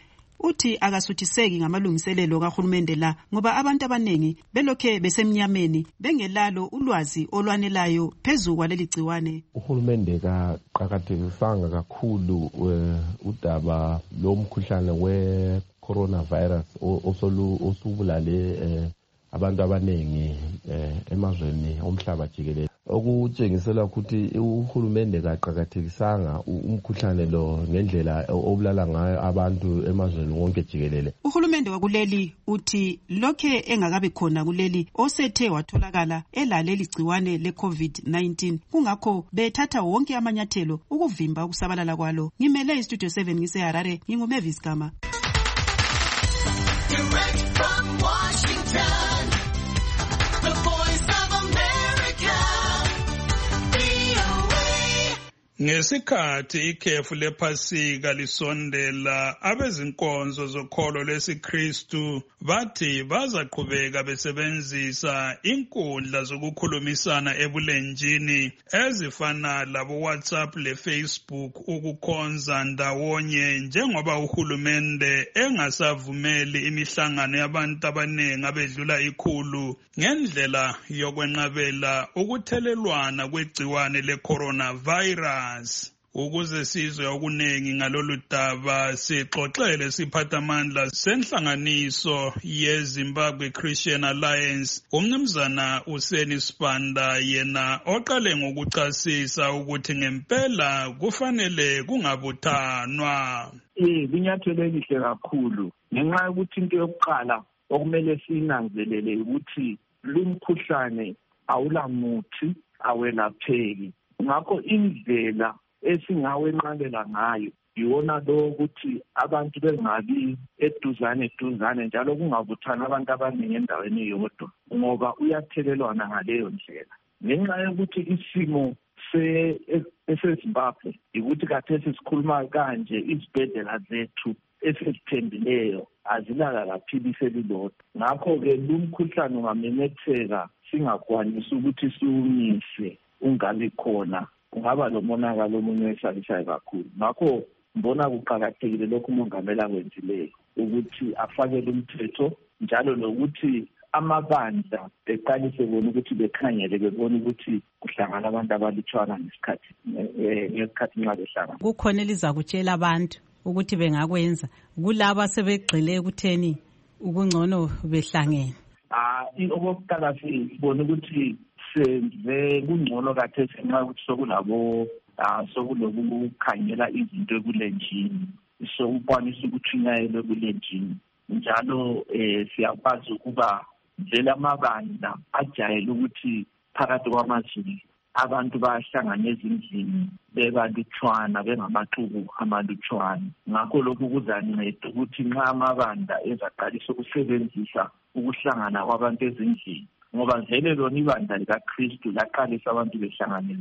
uthi akasuthiseki ngamalungiselelo kahulumende la ngoba abantu abaningi belokhe besemnyameni bengelalo ulwazi olwanelayo phezu kwaleli gciwane. Uhulumende kaqakathekisanga kakhulu udaba lomkhuhlane we-coronavirus osubulale abantu abaningi emazweni omhlaba jikelele, okutshengisela ukuthi uhulumende kaqakathekisanga umkhuhlane lo ngendlela obulala ngayo abantu emazweni wonke jikelele. Uhulumende wakuleli uthi lokhe engakabi khona kuleli osethe watholakala elaleli gciwane le-COVID-19, kungakho bethatha wonke amanyathelo ukuvimba ukusabalala kwalo. Ngimele iStudio 7 ngiseHarare, nginguMavis Gama. Direct from Washington, the Voice of America, VOA. Ngesikhathi ikhefu lePhasika lisondela, abezinkonzo zokholo lwesiKristu bathi bazaqhubeka besebenzisa inkundla zokukhulumisana ebulenjini ezifana labo WhatsApp leFacebook ukukhonza ndawonye, njengoba uhulumende engasavumeli imihlangano yabantu abaningi abedlula 100 ngendlela yokwenqabela ukuthelelwana kwegciwane le-coronavirus. Ukuze sizwe okuningi ngalolu daba, sixoxele siphathamandla senhlanganiso yeZimbabwe Christian Alliance, umnumzana Useni Sibanda, yena oqale ngokuchasisa ukuthi ngempela kufanele kungabuthanwa. Kunyathelo elihle kakhulu ngenxa yokuthi into yokuqala okumele sinanzelele ukuthi lumkhuhlane awulamuthi, awelapheki. Ngakho indlela esingawenqabela ngayo yiwona lo ukuthi abantu bengabi eduzane njalo kungabuthana abantu abaningi endaweni eyodwa, ngoba uyathelelwana ngaleyo ndlela. Ngenxa yokuthi isimo eseZimbabwe ukuthi khathesi sikhuluma kanje, izibhedlela zethu esizithembileyo azinakaphilisi elilodwa. Ngakho-ke lumkhuhlane ungamemetheka singakwanisi ukuthi siwumise ungabi khona, kungaba lomonakalo omunye esabisayo kakhulu. Ngakho mbona kuqakathekile lokhu umongameli akwenzileyo ukuthi afakele umthetho, njalo lokuthi amabandla beqalise bona ukuthi bekhangele bebona ukuthi kuhlangana abantu abalutshwana ngesikhathi nxa behlangana. Kukhona elizakutshela abantu ukuthi bengakwenza kulabo sebegxile ekutheni ukungcono behlangene. Okokuqala sibona ukuthi senze kungcono kathesi ngenxa yokuthi sokulabo sokulokukhangela izinto ebulenjini, sokukwanisa ukuthunyayela ebulenjini, njalo siyakwazi ukuba vele amabandla ajayele ukuthi phakathi kwamazulu abantu bayahlangana ezindlini bebalutshwana, bengamaxuku amalutshwana. Ngakho lokhu kuzanceda ukuthi nxa amabandla ezaqalisa ukusebenzisa ukuhlangana kwabantu ezindlini, ngoba vele lona ibandla likaKristu laqalisa abantu behlangane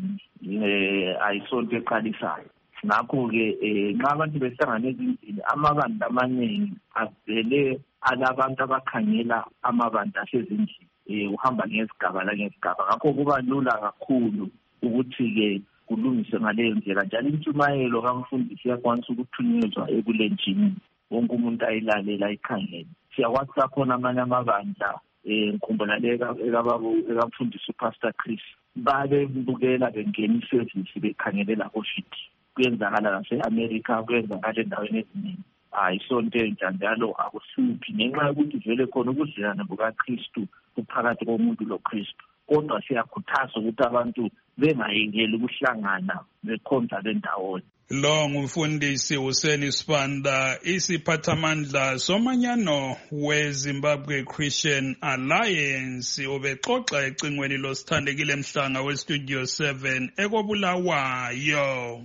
ayisonto eqalisayo. Ngakho-ke nxa abantu behlangane ezindlini, amabandla amaningi avele alabantu abakhangela amabandla asezindlini, uhamba ngezigaba langezigaba. Ngakho kuba lula kakhulu ukuthi-ke kulungiswe ngaleyo ndlela, njalo intshumayelo kamfundisi iyakwanisa ukuthunyezwa ebulenjini, wonke umuntu ayilalela ayikhangele. Siyakwazi sakhona amanye amabandla ngikhumbula ekamfundisi uPastor Chris, babebukela bengena isevisi bekhangelela koshiti. Kuyenzakala nase-America, kuyenzakala endaweni eziningi. Isonto entsha njalo akuhluphi ngenxa yokuthi vele khona ubudlelwano bukaKristu kuphakathi komuntu loKristu. Kodwa siyakhuthaza ukuthi abantu bengayekeli ukuhlangana bekhonza bendawonye. Lo ngumfundisi Useni Sibanda, isiphathamandla somanyano weZimbabwe Christian Alliance, ubexoxa ecingweni losithandekile Mhlanga weStudio 7 ekobulawayo.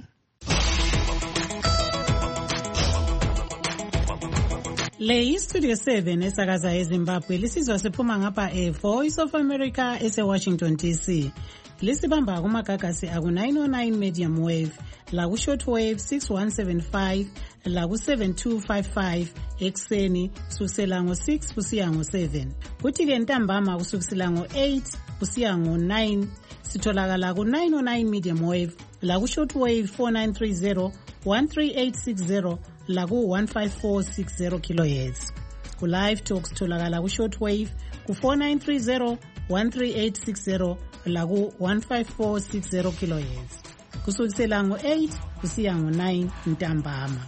Le iStudio 7 esakaza eZimbabwe lisizwa siphuma ngapha eVoice of America eseWashington DC. Lisibamba kumagagasi aku-909 medium wave, laku-shortwave 6175, laku-7255 ekuseni kusukisela ngo-6 kusiya ngo-7. Kuthi-ke ntambama kusukisela ngo-8 kusiya ngo-9 sitholakala ku-909 medium wave, laku-shortwave 4930, 13860, laku-15460 kHz. Ku-live talks tholakala ku-shortwave ku-4930 13860 laku-15460 kHz kusukisela ngo-8 kusiya ngo-9 ntambama.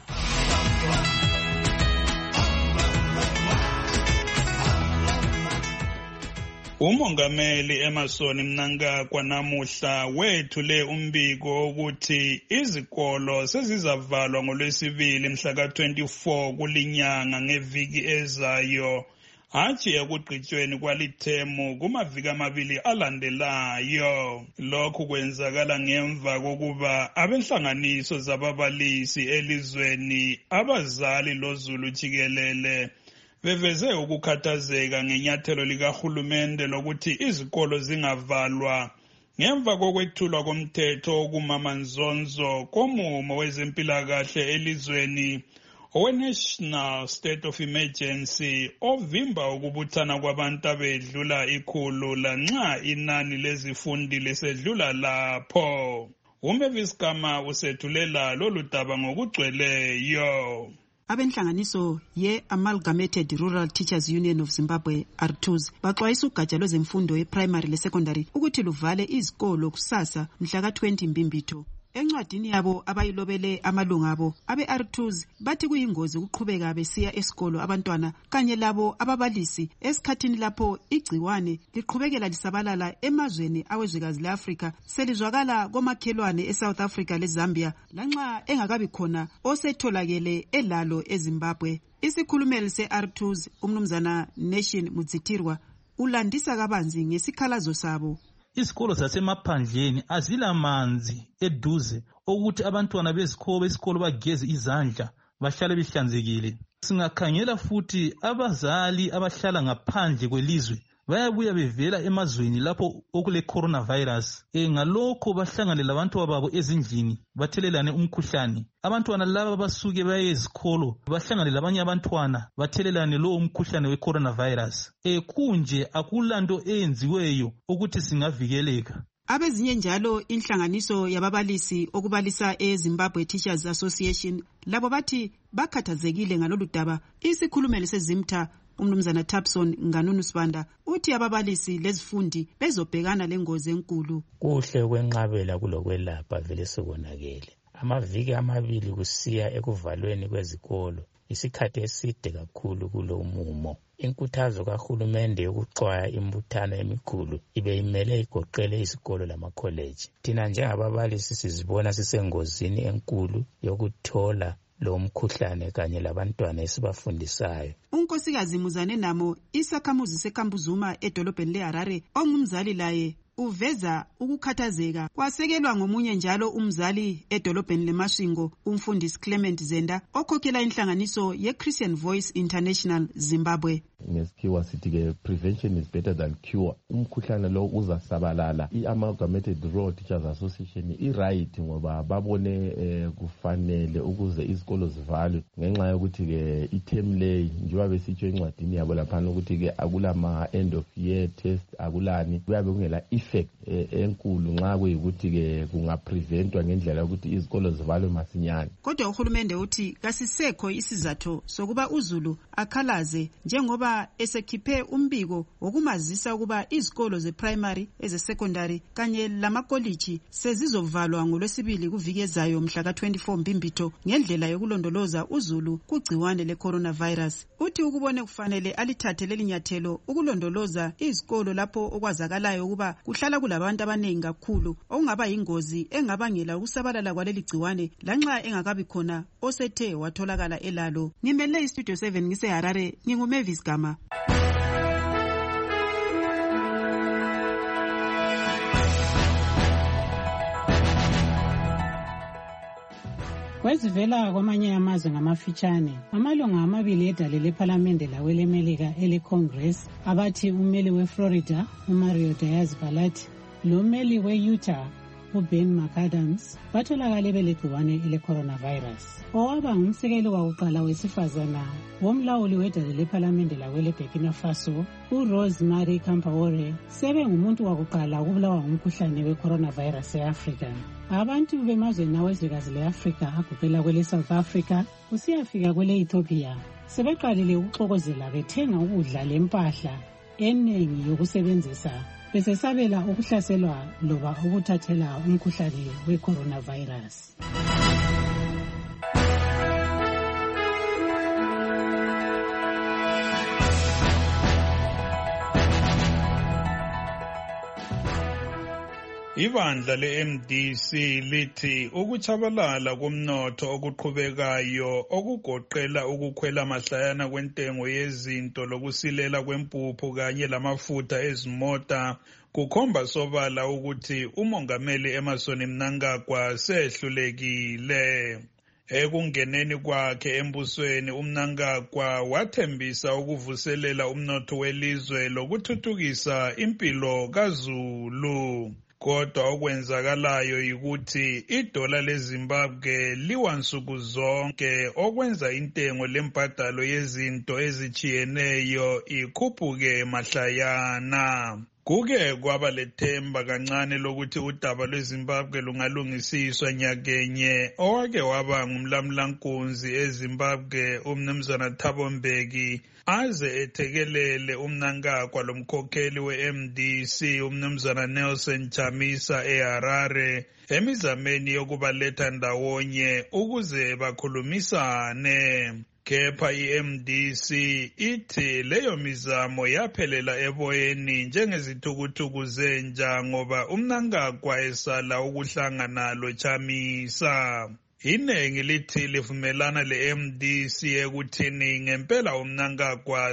Umongameli Emmerson Mnangagwa namuhla wethule umbiko ukuthi izikolo sezizavalwa ngoLwesibili mhla ka-24 kulinyanga ngeviki ezayo, hatshi ekugqityweni kwalithemu kumaviki amabili alandelayo. Lokhu kwenzakala ngemva kokuba abenhlanganiso zababalisi elizweni, abazali loZulu jikelele beveze ukukhathazeka ngenyathelo likahulumende lokuthi izikolo zingavalwa ngemva kokwethulwa komthetho okumamanzonzo komumo wezempilakahle elizweni owe-National State of Emergency ovimba ukubuthana kwabantu abedlula 100 lanxa inani lezifundi lisedlula lapho. Umavis Gama usethulela lolu daba ngokugcweleyo. Abenhlanganiso ye-Amalgamated Rural Teachers Union of Zimbabwe, ARTUZ, baxwayisa ugatsha lwezemfundo ye-primary le-secondary ukuthi luvale izikolo kusasa mhla ka-20 Mbimbitho. Encwadini yabo abayilobele amalunga abo, abe-ARTUZ bathi kuyingozi ukuqhubeka besiya esikolo abantwana kanye labo ababalisi esikhathini lapho igciwane liqhubekela lisabalala emazweni awezwekazi le-Afrika, selizwakala komakhelwane eSouth Africa leZambia lanxa engakabi khona osetholakele elalo eZimbabwe. Isikhulumeli se-ARTUZ umnumzana Nation Mudzitirwa ulandisa kabanzi ngesikhalazo sabo. Izikolo zasemaphandleni azilamanzi eduze ukuthi abantwana besikolo bageze izandla bahlale behlanzekile. Singakhangela futhi abazali abahlala ngaphandle kwelizwe bayabuya bevela emazweni lapho okule coronavirus. Ngalokho bahlangane labantu babo ezindlini bathelelane umkhuhlane. Abantwana laba basuke baye ezikolo bahlangane labanye abantwana bathelelane lo umkhuhlane we-coronavirus. Kunje akulanto eyenziweyo ukuthi singavikeleka. Abezinye njalo inhlanganiso yababalisi okubalisa eZimbabwe Teachers Association labo bathi bakhathazekile ngalolu daba. Isikhulumeli seZimta umnumzana Tapson Nganunu Sibanda uthi ababalisi lezifundi bezobhekana lengozi enkulu. Kuhle kwenqabela kulokwelapha vele sekonakele. Amaviki amabili kusiya ekuvalweni kwezikolo, isikhathi eside kakhulu kulo mumo. Inkuthazo kahulumende yokuxwaya imbuthano emikhulu ibe imele igoqele isikolo lamakholeji. Thina njengababalisi sizibona sisengozini enkulu yokuthola lo mkhuhlane kanye labantwana esibafundisayo. Unkosikazi Muzane Namo, isakhamuzi seKambuzuma edolobheni leHarare, ongumzali laye uveza ukukhathazeka kwasekelwa ngomunye njalo umzali edolobheni leMasvingo, umfundisi Clement Zenda okhokhela inhlanganiso ye-Christian Voice International Zimbabwe. Ngesikhiwa sithi ke prevention is better than cure. Umkhuhlane lo uzasabalala. I-Amalgamated Rural Teachers Association i-right ngoba babone kufanele ukuze izikolo zivalwe ngenxa yokuthi ke i-term lay njengoba besitsho encwadini yabo laphana ukuthi ke akulama end of year test akulani, kuyabe kungela effect enkulu nxa kuyikuthi ke kungapreventwa ngendlela yokuthi izikolo zivalwe masinyane. Kodwa uhulumende uthi kasisekho isizathu sokuba uZulu akhalaze njengoba esekhiphe umbiko wokumazisa ukuba izikolo ze-primary, eze-secondary kanye lamakoliji sezizovalwa ngoLwesibili kuviki ezayo mhla ka-24 Mbimbitho ngendlela yokulondoloza uZulu kugciwane le-coronavirus. Uthi ukubone kufanele alithathe leli nyathelo ukulondoloza izikolo lapho okwazakalayo ukuba kuhlala kulabantu abaningi kakhulu okungaba yingozi engabangela ukusabalala kwaleli gciwane lanxa engakabi khona osethe watholakala elalo. Ngimele iStudio 7 ngiseHarare, nginguMavis Gama. Kwezivela kwamanye amazwe ngamafitshane, amalunga amabili edale lephalamende lawelemelika ele-Congress abathi umeli weFlorida uMario Diaz-Balart lommeli we-Utah uBen McAdams batholakale belegciwane ele-coronavirus. Owaba ngumsekeli wakuqala wesifazana womlawuli wedale lephalamende lakwele Burkina Faso, uRosemary Compaore, sebengumuntu wakuqala ukubulawa ngumkhuhlane we-coronavirus e-Africa. Abantu bemazweni awezwekazi le-Afrika agoqela kwele South Africa kusiyafika kwele Ethiopia sebeqalile ukuxokozela bethenga ukudla lempahla enengi yokusebenzisa besesabela ukuhlaselwa loba ukuthathela umkhuhlane we-coronavirus. Ibandla le-MDC lithi ukuchabalala komnotho okuqhubekayo okugoqela ukukhwela mahlayana kwentengo yezinto lokusilela kwempuphu kanye lamafutha ezimota kukhomba sobala ukuthi umongameli Emmerson Mnangagwa sehlulekile. Ekungeneni kwakhe embusweni uMnangagwa wathembisa ukuvuselela umnotho welizwe lokuthuthukisa impilo kaZulu. Kodwa okwenzakalayo yikuthi idola leZimbabwe liwa nsuku zonke okwenza intengo lembadalo yezinto ezichiyeneyo ikhuphuke mahlayana. Kuke kwaba lethemba kancane lokuthi udaba lweZimbabwe lungalungisiswa nyakenye owake waba ngumlamlankunzi eZimbabwe uMnumzana Thabo Mbeki aze ethekelele uMnangagwa lomkhokheli we-MDC uMnumzana Nelson Chamisa eHarare emizameni yokubaletha ndawonye ukuze bakhulumisane. Kepha i-MDC ithi leyo mizamo yaphelela eboyeni njengezithukuthuku zenja ngoba uMnangagwa esala ukuhlangana loChamisa. Inengi lithi livumelana le-MDC ekuthini ngempela uMnangagwa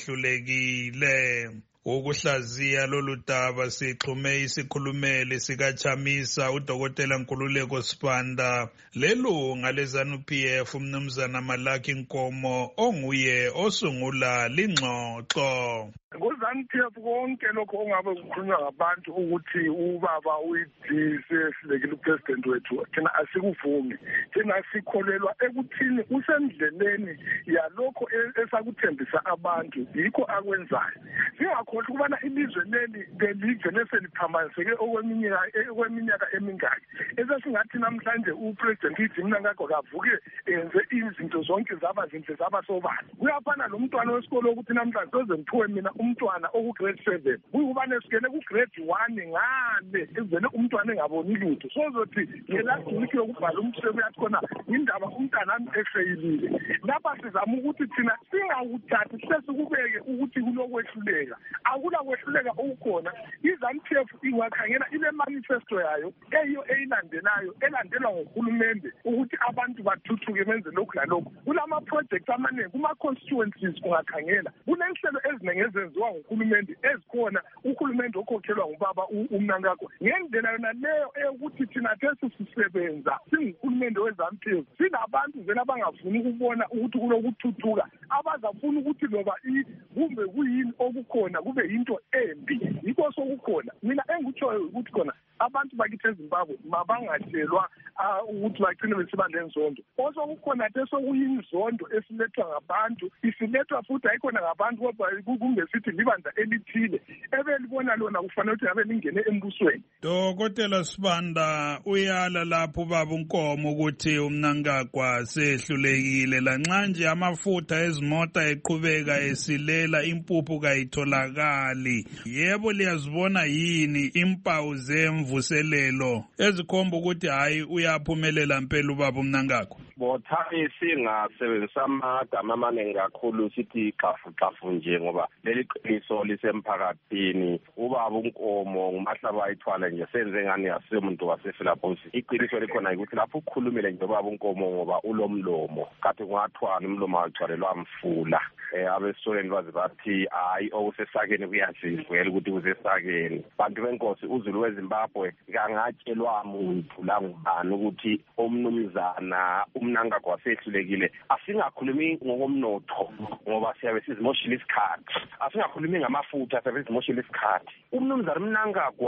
sehlulekile. Ukuhlaziya lolu daba sixhume isikhulumeli sikaChamisa uDokotela Nkululeko Sibanda lelunga leZANU-PF uMnumzana Malaki Nkomo onguye osungula lingxoxo. KuZANU-PF konke lokho ongabe kukhulunywa ngabantu ukuthi ubaba uyidise silekile upresident wethu thina asikuvumi. Thina sikholelwa ekuthini usendleleni yalokho esakuthembisa abantu yikho akwenzayo. Singakhohlwa ukubana ilizwe leli belizwe leseliphambaniseke okweminyaka emingaki. Esesingathi namhlanje upresident ithi Mnangagwa kavuke enze izinto zonke zaba zinhle zaba sobala. Kuyafana lo mntwana wesikolo ukuthi namhlanje sozemphiwe mina umntwana oku-grade 7 kuyubane sikele ku-grade 1 ngale evele umntwana engaboni lutho sozothi ngelast week yokubhala umsebenzi uyathi khona indaba umntanami efeyilile. Lapha sizama ukuthi thina singawuthathi sesikubeke ukuthi kulokwehluleka. Akula kwehluleka okukhona. iZANU-PF ingakhangela ile manifesto yayo eyiyo eyilandelayo elandelwa ngohulumende ukuthi abantu bathuthuke benze lokhu lalokhu. Kulama projects amaningi kuma constituencies kungakhangela kunenhlelo eziningi ezenziwa nguhulumende ezikhona uhulumende okhokhelwa ngubaba uMnangagwa. Ngendlela yona leyo eyokuthi thina sesisebenza singuhulumende weZANU-PF sinabantu vele abangafuni ukubona ukuthi kulokuthuthuka abazafuna ukuthi loba kumbe kuyini okukhona kube yinto embi. Yikho sokukhona mina engikutshoyo ukuthi khona abantu bakithi eZimbabwe mabangatshelwa ukuthi bagcine besiba lenzondo. Osokukhona nje sokuyinzondo esilethwa ngabantu isilethwa futhi ayikhona ngabantu kodwa kungesithi libandla elithile ebelibona lona kufanele ukuthi ngabe lingene embusweni. Dokotela Sibanda uyala lapho baba uNkomo ukuthi uMnangagwa sehlulekile lanxa nje amafutha ezimota eqhubeka esilela impuphu kayitholakali. Yebo liyazibona yini impawu zemvuselelo ezikhomba ukuthi hayi uyaphumelela impela ubaba uMnangagwa? Bothami singasebenzisa amagama amaningi kakhulu sithi xafu nje ngoba leli qiniso lisemphakathini. Ubaba uNkomo ngumahlaba ayithwala nje senze ngani yasimuntu wasePhilaphosi. Iqiniso likhona ukuthi lapho ukhulumile nje ubaba uNkomo ngoba ulomlomo kade kungathwana umlomo wagcwalelwa mfula. Abesoleni baze bathi hayi okusesakeni kuyazizwela ukuthi kusesakeni. Bantu benkosi uZulu weZimbabwe kangatshelwa muntu la ngubani ukuthi omnumzana uMnangagwa sehlulekile. Asingakhulumi ngokomnotho ngoba siyabe sizimoshila isikhathi. Asingakhulumi ngamafutha siyabe sizimoshila isikhathi. Umnumzana uMnangagwa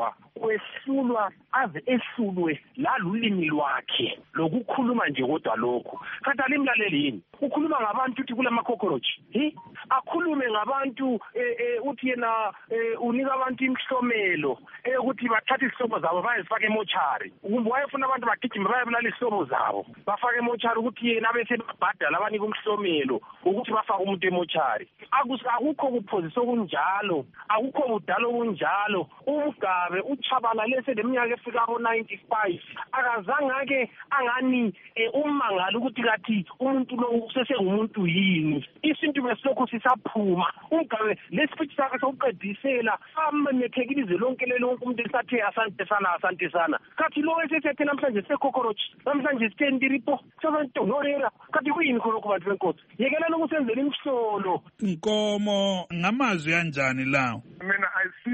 wehlulwa aze ehlulwe lalulimi lwakhe lokukhuluma nje kodwa lokho kanti alimlaleli yini ukhuluma ngabantu uthi kulama cockroach akhulume ngabantu uthi yena unika abantu imhlomelo ukuthi bathathe isihlobo zabo bayifake emochari kumbe wayefuna abantu bagijime bayabulala isihlobo zabo bafake emochari ukuthi yena bese babhadala abanika umhlomelo ukuthi bafake umuntu emochari akukho kuphozisa okunjalo akukho budala okunjalo uMgabe uchabalalese leminyaka efika ko-95 akazange angani umangala ukuthi kathi umuntu lo usesengumuntu yini isintu besilokhu sisaphuma uMgabe lespeech sakhe sokuqedisela amemethekilize lonke lonke umuntu esathe asante sana kathi lo esethe namhlanje sekokoroch namhlanje sitendiripo sebentonorera kathi kuyini khonokho bantu benkosi yekela lokusenzela imhlolo Nkomo ngamazwi kanjani lawo mina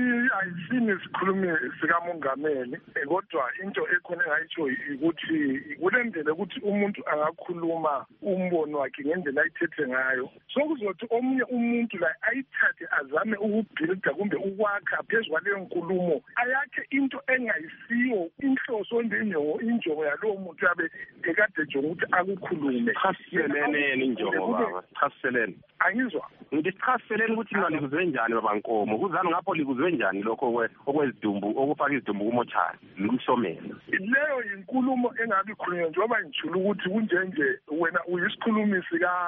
ayisini isikhulumi sikamongameli kodwa into ekhona engayitsho ukuthi kulendlela ukuthi umuntu angakhuluma umbono wakhe ngendlela ayithethe ngayo sokuzothi omunye umuntu la ayithathe azame ukubhilida kumbe ukwakha phezu kwaleyo nkulumo ayakhe into engayisiyo inhloso injongo yalowo muntu yabe ekade ejonga ukuthi akukhulume chasiselene injongo baba chasiselene angizwa ngichasiselene ukuthi mina likuzwe njani baba Nkomo kuzani ngapho likuzwe njani lokho okwezidumbu okufaka izidumbu kumochari likusomela leyo inkulumo engabe ikhulunywa njengoba ngijula ukuthi kunjenje wena uyisikhulumi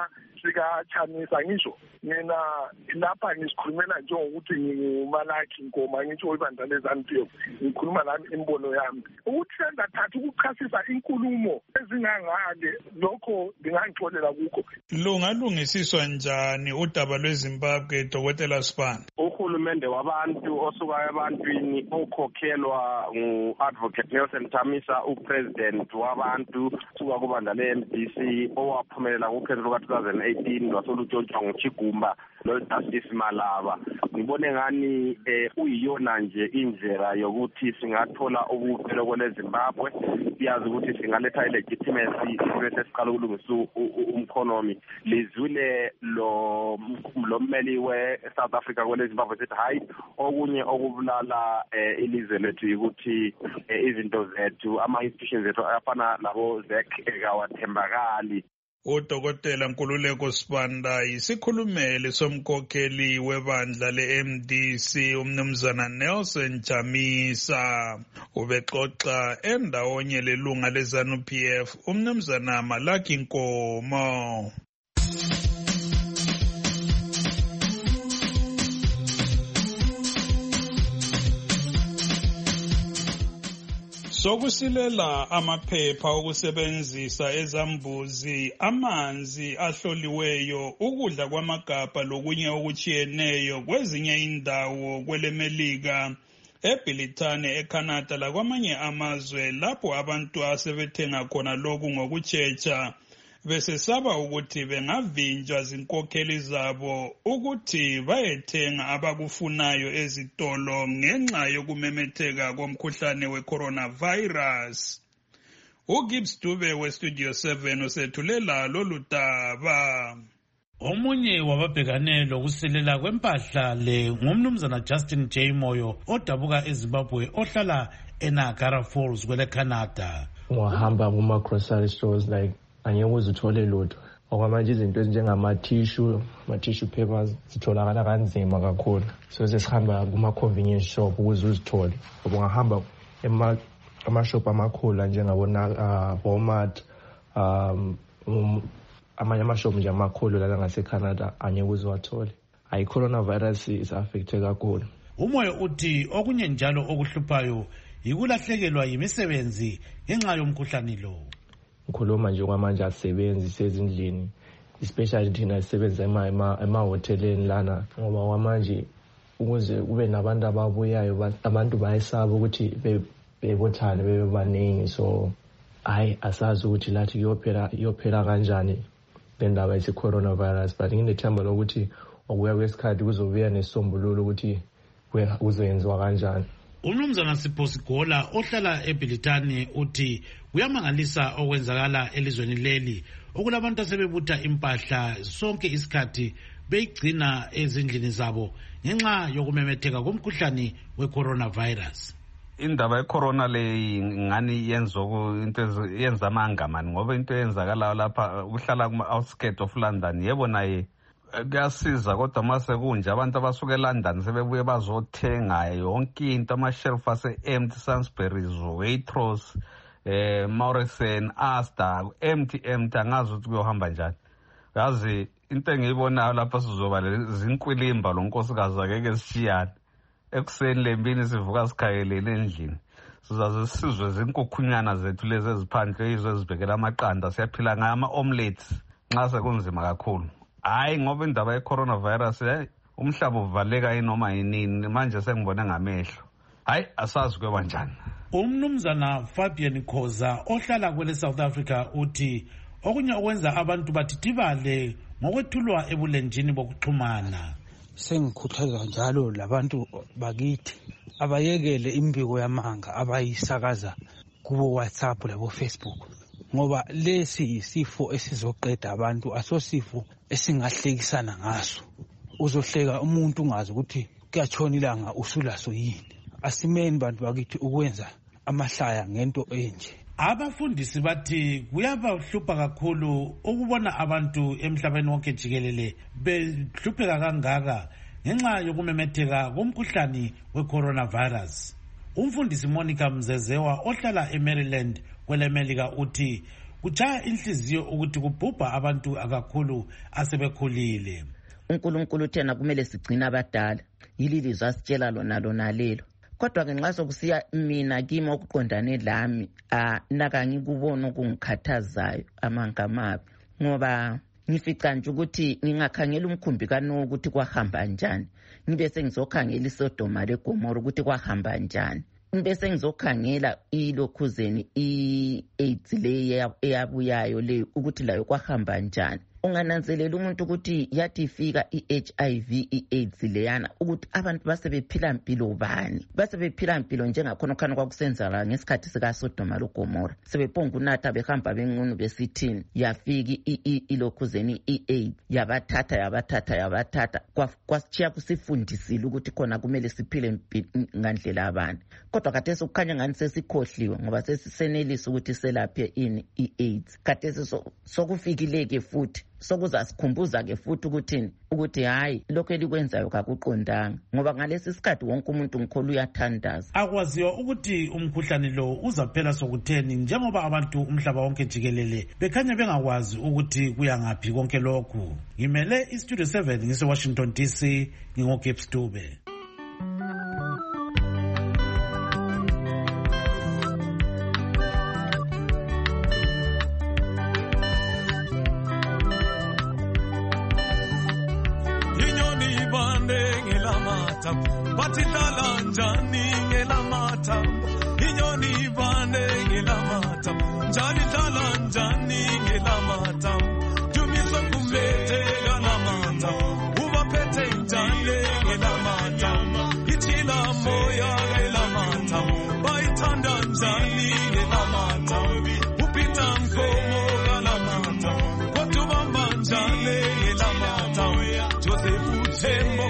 sika-Chamisa ngisho mina lapha ngisikhulumela njengokuthi ngingumalakhi Nkoma ngitsho ibandla leZANU-PF ngikhuluma nami imbono yami ukuthi sendathatha ukuchasisa inkulumo ezingangale lokho ngingangixolela kukho lungalungisiswa njani udaba lweZimbabwe Dr. Sibanda uhulumende wabantu osuka ebantwini okhokhelwa ngu-Advocate Nelson Chamisa upresident wabantu suka kubandla le-MDC owaphumelela kukhetho luka-2018 lwasolutshontsha nguChigumba lo-Justice Malaba ngibone ngani uyiyona nje indlela yokuthi singathola ukuphela kweleZimbabwe siyazi ukuthi singaletha ilegitimacy bese siqala ukulungisa umkhonomi lizwile lo mmeli we-South Africa kweleZimbabwe sithi hayi okunye okubulala ilizwe lethu ukuthi izinto zethu ama-institutions zethu afana labo ZEC kawathembakali uDokotela Nkululeko Sibanda yisikhulumeli somkhokheli webandla le-MDC umnumzana Nelson Chamisa ubexoxa endawonye lelunga leZANU-PF umnumzana Malaki Nkomo sokusilela amaphepha okusebenzisa ezambuzi amanzi ahloliweyo ukudla kwamagabha lokunye okuchiyeneyo kwezinye indawo kwelemelika eBrithani eCanada lakwamanye amazwe lapho abantu asebethenga khona lokhu ngokutshetsha besesaba ukuthi bengavinjwa zinkokheli zabo ukuthi bayethenga abakufunayo ezitolo ngenxa yokumemetheka komkhuhlane we-coronavirus. uGibbs Dube weStudio 7 usethulela lolu daba. Omunye wababhekane lokusilela kwempahla le ngumnumzana Justin J. Moyo odabuka eZimbabwe ohlala eNiagara Falls kwele Canada. Ungahamba kuma-grocery stores like angeke uzithole lutho okwamanje izinto ezinjengama-tissue papers zitholakala kanzima kakhulu so sesihamba kuma-convenience shop ukuze uzithole ungahamba amashop amakhulu njengabona Walmart amanye amashop nje amakhulu lala ngaseCanada angeke uziwathole i-coronavirus is-affecte kakhulu. Umoya uthi okunye njalo okuhluphayo yikulahlekelwa yimisebenzi ngenxa yomkhuhlane lo. Ngikhuluma nje kwamanje asebenzi sezindlini especially thina sisebenza emahoteleni lana ngoba kwamanje ukuze kube nabantu ababuyayo abantu bayesaba ukuthi bebothane bebe baningi so asazi ukuthi lathi iyophela kanjani lendaba yesi-coronavirus but nginethemba lokuthi ukuya kwesikhathi kuzobuya nesisombululo ukuthi kuzoyenziwa kanjani. Umnumzana Sipho Sigola ohlala eBrithani uthi kuyamangalisa okwenzakala elizweni leli okulabantu asebebutha impahla sonke isikhathi beyigcina ezindlini zabo ngenxa yokumemetheka komkhuhlane we-coronavirus. indaba yecorona le ngani yenza amanga mani, ngoba into eyenzakalayo lapha uhlala kuma-outskirt of London, yebo naye kuyasiza, kodwa mase kunje abantu abasuke eLondon sebebuye bazothenga yonke into, ama-shelf ase-empty, Sainsbury's, Waitrose, Morrison, Asda, empty, angazi ukuthi kuyohamba njani. Yazi into engiyibonayo lapha sizoba zinkwilimba lo nkosikazi akeke sishiyane. Ekuseni lempini sivuka sikhayelele endlini. Sizaze sizwe zinkukhunyana zethu lezi eziphandle izwe ezibhekela amaqanda, siyaphila ngayo ama-omelets nxa sekunzima kakhulu. Hayi ngoba indaba ye-coronavirus umhlaba uvaleka inoma yinini, manje sengibone ngamehlo. Hayi asazi kuyoba njani. Umnumzana Fabian Khoza ohlala kwele South Africa uthi okunye okwenza abantu bathithibale ngokwethulwa ebulenjini bokuxhumana. Sengikhuthaza njalo labantu bakithi abayekele imbiko yamanga abayisakaza kubo WhatsApp labo Facebook, ngoba lesi isifo esizoqeda abantu, asosifo esingahlekisana ngaso. Uzohleka umuntu ungazi ukuthi kuyatshona ilanga usulaso yini. Asimeni bantu bakithi ukwenza amahlaya ngento enje. Abafundisi bathi kuyabahlupha kakhulu ukubona abantu emhlabeni wonke jikelele behlupheka kangaka ngenxa yokumemetheka komkhuhlane we-coronavirus. Umfundisi Monica Mzezewa ohlala eMaryland kwelemelika uthi kujaya inhliziyo ukuthi kubhubha abantu akakhulu asebekhulile. uNkulunkulu thena kumele sigcina abadala, yililizwe asitshela lona lelo. Kodwa ke nxa sokusiya mina kimi okuqondane lami naka ngikubona okungikhathazayo amangamabi, ngoba ngifica nje ukuthi ngingakhangela umkhumbi kaNoah ukuthi kwahamba njani, ngibe sengizokhangela iSodoma leGomora ukuthi kwahamba njani, ngibe sengizokhangela ilokhuzeni i-AIDS le eyabuyayo le ukuthi layo kwahamba njani. Ungananzelela umuntu ukuthi yathi ifika i-HIV i-AIDS leyana ukuthi abantu basebephila impilo bani, basebephila impilo njengakhona khona kwakusenzala ngesikhathi sika Sodoma leGomora, sebephonga unatha behamba bengqunu besithini, yafika ilokhuzeni i-AIDS yabathatha kwasichiya kusifundisile ukuthi khona kumele siphile ngandlela abani. Kodwa khathesi ukukhanya ngani sesikhohliwe ngoba sesisenelisa ukuthi selaphe ini i-AIDS. Khathesi sokufikileke futhi sokuzasikhumbuza ke futhi ukuthi hayi lokho elikwenzayo kakuqondanga, ngoba ngalesi sikhathi wonke umuntu ngikholu uyathandaza. Akwaziwa ukuthi umkhuhlane lo uzaphela sokutheni njengoba abantu umhlaba wonke jikelele bekhanya bengakwazi ukuthi kuya ngaphi konke lokhu. Ngimele iStudio 7 ngise-Washington DC, ngingoGibbs Dube. Bathi dlala njani ngelamata, inyoni bane ngelamata, njani dlala njani ngelamata, dumiso kumete ngelamata, ubaphethe njani ngelamata, ichila moya ngelamata, bayithanda njani ngelamata, upita mkomo ngelamata, kwatubamba njani ngelamata, Joseph Tembo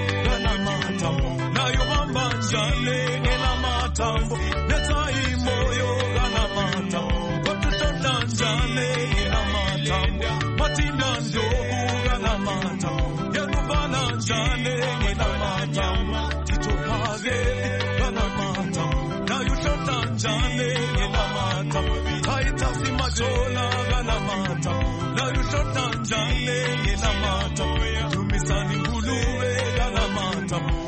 njale ngelamatambo netai moyo ganamatambo kotutonda njale ngelamatambo matinda ndobu ganamatambo yakubana njale ngelamatambo titokageli ganamatambo na yushota njale ngelamatambo haitasi majola ganamatambo na yushota njale ngelamatambo tumisani nguluwe ganamatambo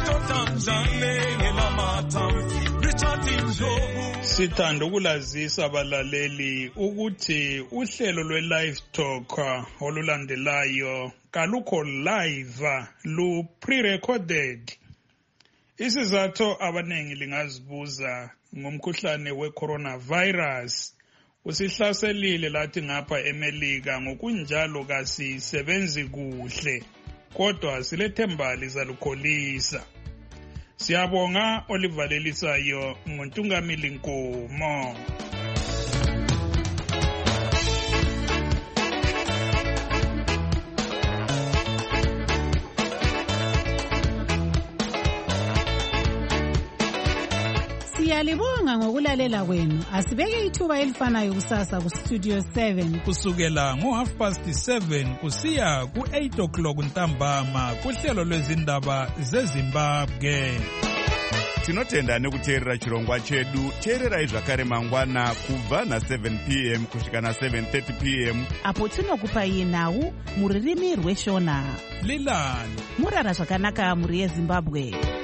Sithanda ukulazisa abalaleli ukuthi uhlelo lwe-Livetalk olulandelayo kalukho live, lu-pre-recorded. Isizathu abanengi lingazibuza ngomkhuhlane we-coronavirus usihlaselile lathi ngapha eMelika, ngokunjalo kasisebenzi kuhle, kodwa silethemba lizalukholisa. Siyabonga olivalelisayo ngoNtungamili Nkomo. Siyalibonga ngokulalela kwenu. Asibeke ithuba elifanayo kusasa ku Studio 7 kusukela ngo7:30 kusiya ku8 ntambama kuhlelo lwezindaba zeZimbabwe. Tinotenda nekuteerera chirongwa chedu. Teererai zvakare mangwana kubva na7 p.m. kusvika na7:30 p.m. apo tinokupai nhau muririmi rweshona. Lilani murara zvakanaka muri yeZimbabwe.